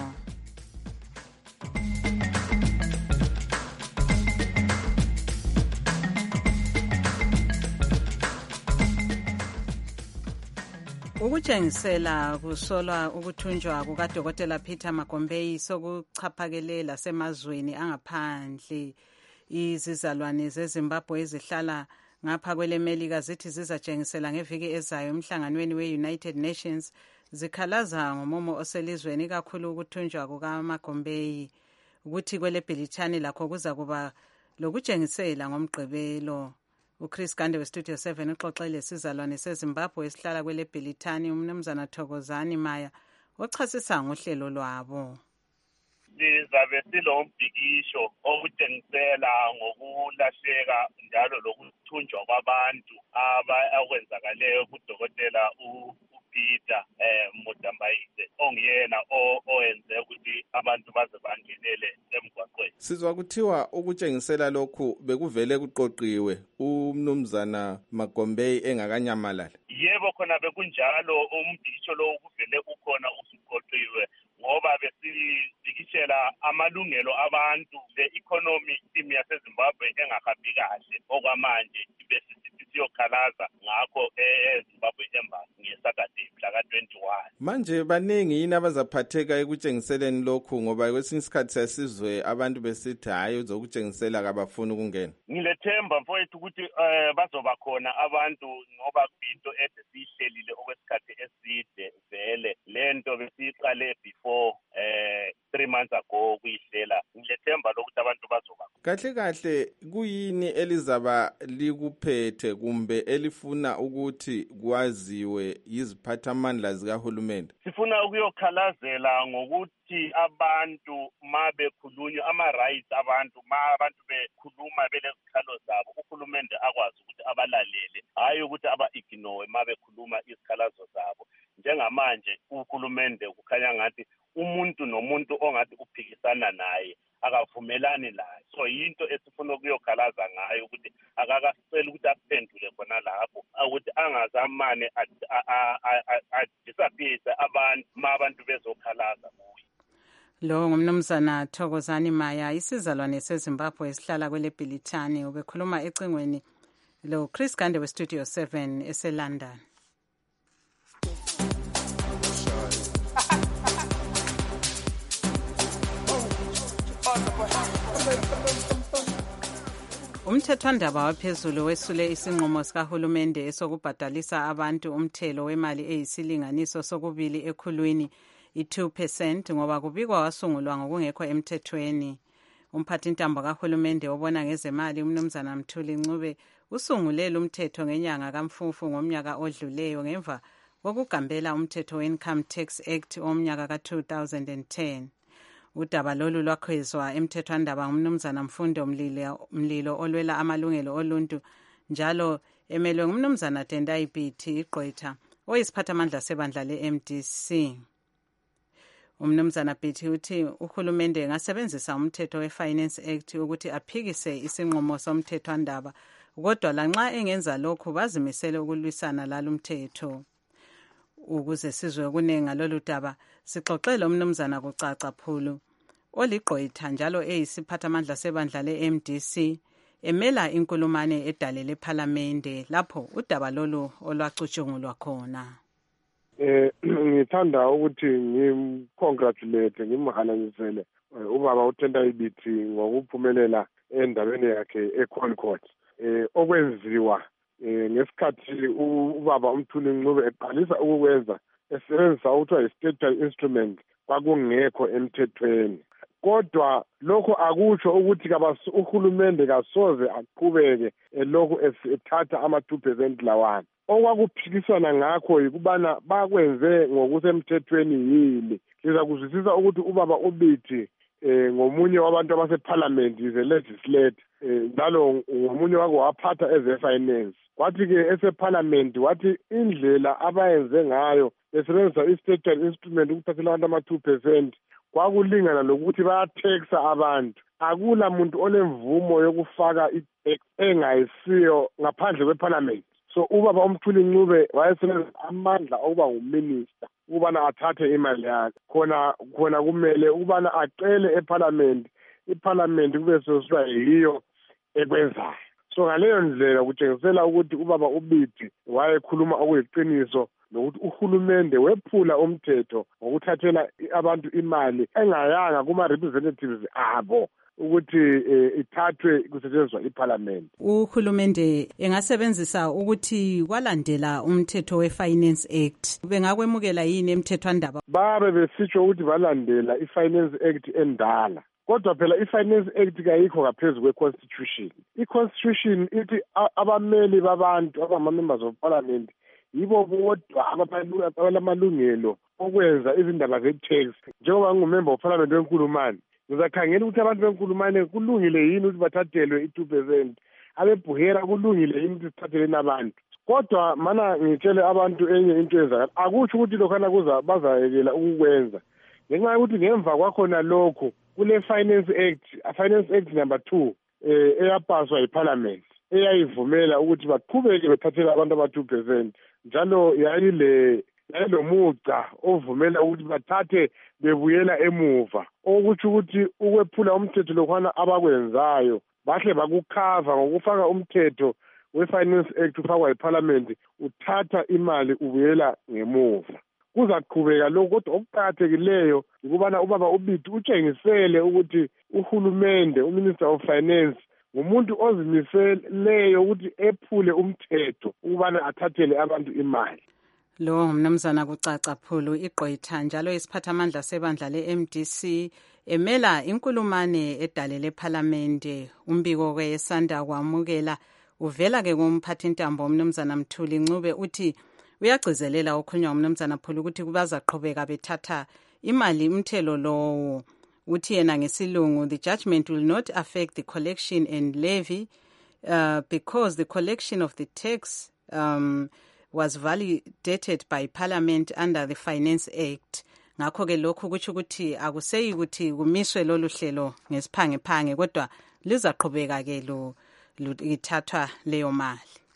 Ukutshengisela kusolwa ukuthunjwa kukadokotela Peter Magombei sokuchaphakele lasemazweni angaphandle. Izizalwane zeZimbabwe ezihlala ngapha kwele Melika zithi zizatshengisela ngeviki ezayo emhlanganweni we-United Nations zikhalaza ngomumo oselizweni kakhulu ukuthunjwa kukaMagombei, ukuthi kwele Bhilithani lakho kuza kuba lokutshengisela ngomgqibelo. uChris Gande weStudio seven uxoxele sizalwane seZimbabwe esihlala kwele Bhilithani umnumzana Thokozani Maya ochasisa ngohlelo lwabo. Sizabe silombhikisho okutshengisela ngokulahleka njalo lokuthunjwa kwabantu abakwenzakaleyo kudokotela uPeter eh Mudambaise ongiyena owenze ukuthi abantu baze bangenele emgwaqweni. Sizwa kuthiwa ukutshengisela lokhu bekuvele kuqoqiwe umnumzana Magombei engakanyamalala. Yebo khona bekunjalo umbhikisho lo kuvele ukhona usuqoqiwe ngoba besibhikishela amalungelo abantu le-economy team yaseZimbabwe engahambi kahle okwamanje besithi siyokhalaza ngakho eZimbabwe Embassy ngeSaturday mhla twenty-one. Manje baningi yini abazaphatheka ekutshengiseleni lokhu ngoba kwesinye isikhathi sasizwe abantu besithi hayi uzokutshengisela kabafuni ukungena. Ngilethemba mfowethu ukuthi bazoba khona abantu ngoba into ede sihlelile okwesikhathi eside vele lento besiqale before eh three months ago kuyihlela. Ngilethemba lokuthi abantu bazoba. Kahle kahle kuyini elizaba likuphethe kumbe elifuna ukuthi kwaziwe yiziphathamandla zikahulumende? Sifuna ukuyokhalazela ngokuthi abantu mabekhulunywa ama-rights abantu ma abantu bekhuluma belezikhalo zabo uhulumende akwazi ukuthi abalalele, hayi ukuthi aba-ignore mabekhuluma izikhalazo zabo. Njengamanje uhulumende kukhanya ngathi umuntu nomuntu ongathi uphikisana naye akavumelani naye. So yinto esifuna ukuyokhalaza ngayo ukuthi akakasicela ukuthi aphendule khona lapho ukuthi angazamane adisappear abantu ma abantu bezokhalaza kuye. Lo ngumnumzana Thokozani Maya isizalwane seZimbabwe esihlala kwele Bhilithani ubekhuluma ecingweni lo Chris Gande weStudio seven eseLondon. Umthethwandaba waphezulu wesule isinqumo sikahulumende esokubhadalisa abantu umthelo wemali eyisilinganiso sokubili ekhulwini i-two percent ngoba kubikwa wasungulwa ngokungekho emthethweni. Umphathintambo kahulumende obona ngezemali umnumzana Mthuli Ncube usungulela umthetho ngenyanga kaMfumfu ngomnyaka odluleyo ngemva kokugambela umthetho we-Income Tax Act omnyaka ka two thousand ten. Udaba lolu lwakhwezwa emthethwandaba ngumnumzana Mfundo Mlilo, Mlilo olwela amalungelo oluntu njalo emelwe ngumnumzana Tendai Biti Igqwetha oyisiphathamandla sebandla le-M D C. Umnumzana Biti uthi uhulumende ngasebenzisa umthetho we-Finance Act ukuthi aphikise isinqumo somthethwandaba kodwa lanxa engenza lokhu bazimisele ukulwisana lalumthetho. Ukuze sizwe okuningi ngalolu daba sixoxele umnumzana Kucaca Phulu oligqwetha njalo eyisiphathamandla sebandla le-M D C emela inkulumane edalele ePhalamende lapho udaba lolu olwacutshungulwa khona. Eh ngithanda ukuthi ngimcongratulate ngimhalanisele ubaba uTendai Biti ngokuphumelela endabeni yakhe eConcord. Eh okwenziwa ngesikhathi ubaba uMthuli Ncube eqalisa ukukwenza esebenzisa ukuthiwa yi-statutory instrument kwakungekho emthethweni. Kodwa lokho akutsho ukuthi uhulumende kasoze aqhubeke lokhu ethatha ama-two percent lawana. Okwakuphikisana ngakho yikubana bakwenze ngokusemthethweni yini. Siza kuzwisisa ukuthi ubaba uBiti eh ngomunye wabantu abaseParliament is a legislator njalo ngomunye wako waphatha eze-finance. Kwathi ke eseParliament wathi indlela abayenze ngayo besebenzisa i-statutory instrument ukuthathela abantu ama-two percent kwakulingana lokuthi bayathexa abantu. Akula muntu olemvumo yokufaka i-tax engayisiyo ngaphandle kweParliament. So ubaba uMthuli Ncube wayesebenzisa amandla okuba nguminister ukubana athathe imali yakhe. Khona khona kumele ukubana aqele eParliament, iParliament kube sosiba yiyo ekwenzayo. So ngaleyo ndlela kutshengisela ukuthi ubaba uBiti wayekhuluma okuyiqiniso nokuthi uhulumende wephula umthetho ngokuthathela abantu imali engayanga kuma-representatives abo ukuthi eh, ithathwe kusetshenziswa iparliament. Uhulumende engasebenzisa ukuthi kwalandela umthetho we-Finance Act bengakwemukela yini emthethwandaba? Babe besitsho ukuthi balandela i-Finance Act endala. Kodwa phela i-Finance Act kayikho ngaphezu kwe-Constitution. I-Constitution ithi abameli babantu abama-members of parliament yibo bodwa abalamalungelo okwenza izindaba ze-tax. Njengoba ngingumember of parliament wenkulumane, ngizakhangela ukuthi abantu benkulumane kulungile yini ukuthi bathathelwe i-two percent. Abebuhera kulungile yini ukuthi sithatheleni abantu. Kodwa mana ngitshele abantu enye into yenzakala, akutsho ukuthi lokhana kuza bazayekela ukukwenza. Ngenxa yokuthi ngemva kwakhona lokho kule Finance Act, Finance Act number two eh eyapaswa yiParliament eyayivumela ukuthi baqhubeke bethathela abantu aba two percent. Njalo yayile yayilomugca ovumela ukuthi bathathe bebuyela emuva. Okuthi ukuthi ukwephula umthetho lokhana abakwenzayo bahle bakukhava ngokufaka umthetho we-Finance Act ufakwa yiParliament, uthatha imali ubuyela ngemuva. Kuzaqhubeka lokho, kodwa okuqakathekileyo ukubana ubaba uBiti utshengisele ukuthi uhulumende, uMinister of Finance, ngumuntu ozimiseleyo ukuthi ephule umthetho ukubana athathele abantu imali. Lo mnumzana kucaca phulu igqwetha njalo isiphathamandla sebandla le-M D C emela inkulumane edalele eParliament. Umbiko ke esanda kwamukela uvela ke kumphathintambo umnumzana Mthuli Ncube uthi uyagcizelela okhulunywa umnumzana Phulu ukuthi kubazaqhubeka bethatha imali umthelo lowo. Uthi yena ngesilungu, the judgment will not affect the collection and levy uh, because the collection of the tax um, was validated by Parliament under the Finance Act. Ngakho ke lokhu kutsho ukuthi akuseyi ukuthi kumiswe lolu hlelo ngesiphange phange, kodwa lizaqhubeka ke lo ithathwa leyo mali.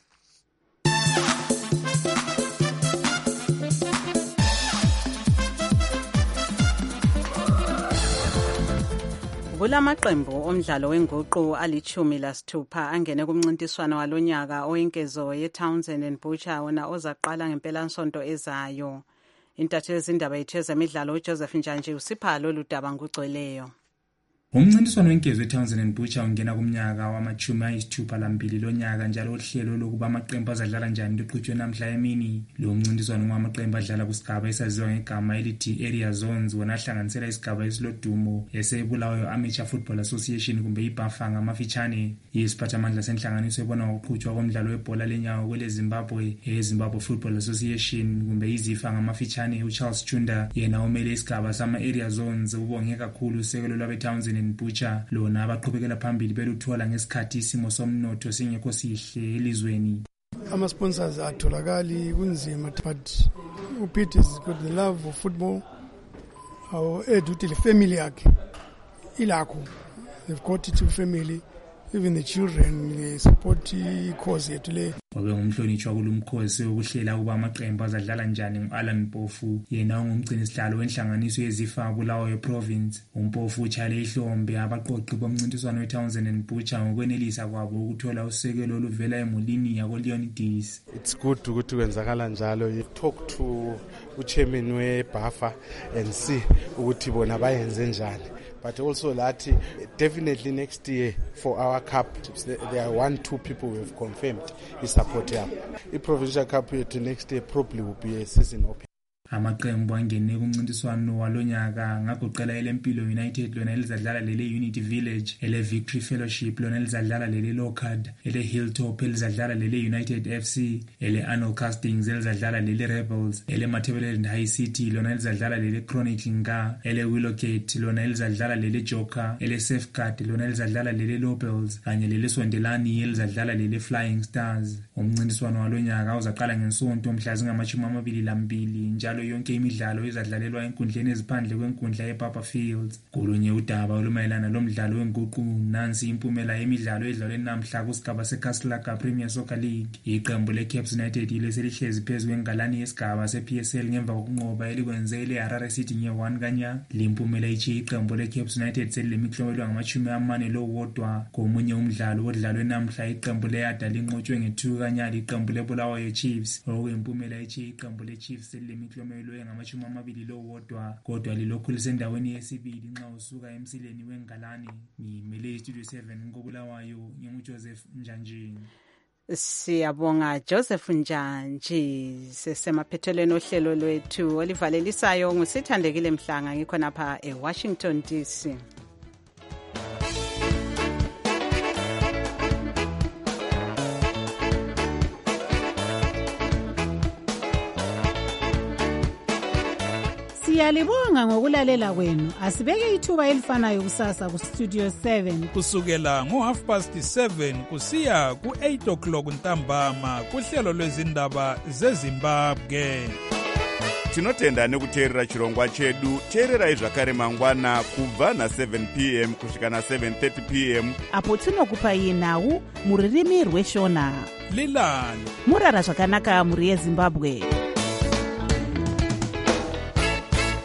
Kulamaqembu omdlalo wenguqu alichumi lasithupha angene kumncintiswano walonyaka oyinkezo ye-Townsend and Butcher wona ozaqala ngempela-nsonto ezayo. Intatheli zindaba yethu ezemidlalo uJoseph Njanje usipha lolu daba ngokugcweleyo. Umncintiswano wenkezo eTownsend and Butcher ungena kumnyaka wamachumi ayisithupha lambili lonyaka, njalo uhlelo lokuba amaqembu azadlala njani luqhutshwe namhla emini. Lo mncintiswano ngamaqembu adlala kusigaba esaziwa ngegama elithi Area Zones, wona ahlanganisela isigaba esilodumo esebulawayo Amateur Football Association kumbe iBafang ngamafitshane. Yisiphathamandla senhlanganiso ebona ngokuqhutshwa komdlalo webhola lenyawo kwele Zimbabwe, eZimbabwe Football Association kumbe iZIFA ngamafitshane. uCharles Chunda yena umele isigaba sama Area Zones ubonge kakhulu usekelo lwabe Townsend and Butcher lona abaqhubekela phambili beluthola ngesikhathi isimo somnotho singekho sihle elizweni. Ama sponsors atholakali kunzima, but uPete is got the love of football. Our eduti family yakhe ilakho, they've got it to family, even the children they support cause yethu le. Wabe ngumhlonitshwa kulumkhosi wokuhlela kuba amaqembu azadlala njani ngu-Alan Mpofu, yena ungumgcini sihlalo wenhlanganiso yeZIFA Bulawayo Province. uMpofu utshale ihlombe abaqoqi bomncintiswano weTownsend and Butcher ngokwenelisa kwabo ukuthola usekelo oluvela emulini yakoLeonidas. It's good ukuthi kwenzakala njalo. You talk to uchairman weBafa and see ukuthi bona bayenze njani. But also that definitely next year for our cup, there are one, two people we have confirmed is support here. The provincial cup to next year probably will be a season open. Amaqembu angene kumncintiswano walonyaka ngagoqela elempilo United lona elizadlala lele Unity Village, ele Victory Fellowship lona elizadlala lele Lockhart, ele Hilltop elizadlala lele United F C, ele Arnold Castings elizadlala lele Rebels, ele Matabeleland High City lona elizadlala lele Chronicle Nga, ele Willowgate lona elizadlala lele Joker, ele Safeguard lona elizadlala lele Lobels, kanye lele Sondelani elizadlala lele Flying Stars. Umncintiswano walonyaka uzaqala ngensonto mhla zingamashumi amabili lambili njalo njalo yonke imidlalo ezadlalelwa enkundleni eziphandle kwenkundla yePapa Fields. Kolunye udaba olumayelana lomdlalo wenguqu nansi impumela yemidlalo edlalwe namhla kusigaba seCastlelaga Premier Soccer League. Iqembu leCaps United leselihlezi phezu kwengalani yesigaba seP S L ngemva kokunqoba elikwenze iHarare City nge one kanya. Limpumela ichi iqembu leCaps United selemiklomelo ngamachumi amane lowodwa. Komunye umdlalo odlalwe namhla iqembu leYada linqotshwe nge two kanya liqembu leBulawayo Chiefs. Okuyimpumela ichi iqembu leChiefs selemiklomelo engamachumi amabili lowodwa kodwa lilokhu lisendaweni yesibili nxa usuka emsileni wengalani. Ngimele Studio seven ngobulawayo nginguJoseph Njanjini. Siyabonga Joseph Njanji. Sesemaphethelweni ohlelo lwethu olivalelisayo ngusithandekile Mhlanga ngikho napha eWashington D C. Siyalibonga ngokulalela kwenu. Asibeke ithuba elifanayo kusasa ku Studio seven kusukela ngo half past seven kusiya ku eight o'clock ntambama kuhlelo lwezindaba zeZimbabwe. Tinotenda nekuteerera chirongwa chedu. Teererai zvakare mangwana kubva na seven p m kusvika na seven thirty p m apo tinokupai nhau muririmi rweshona. Lilani murara zvakanaka muri yeZimbabwe.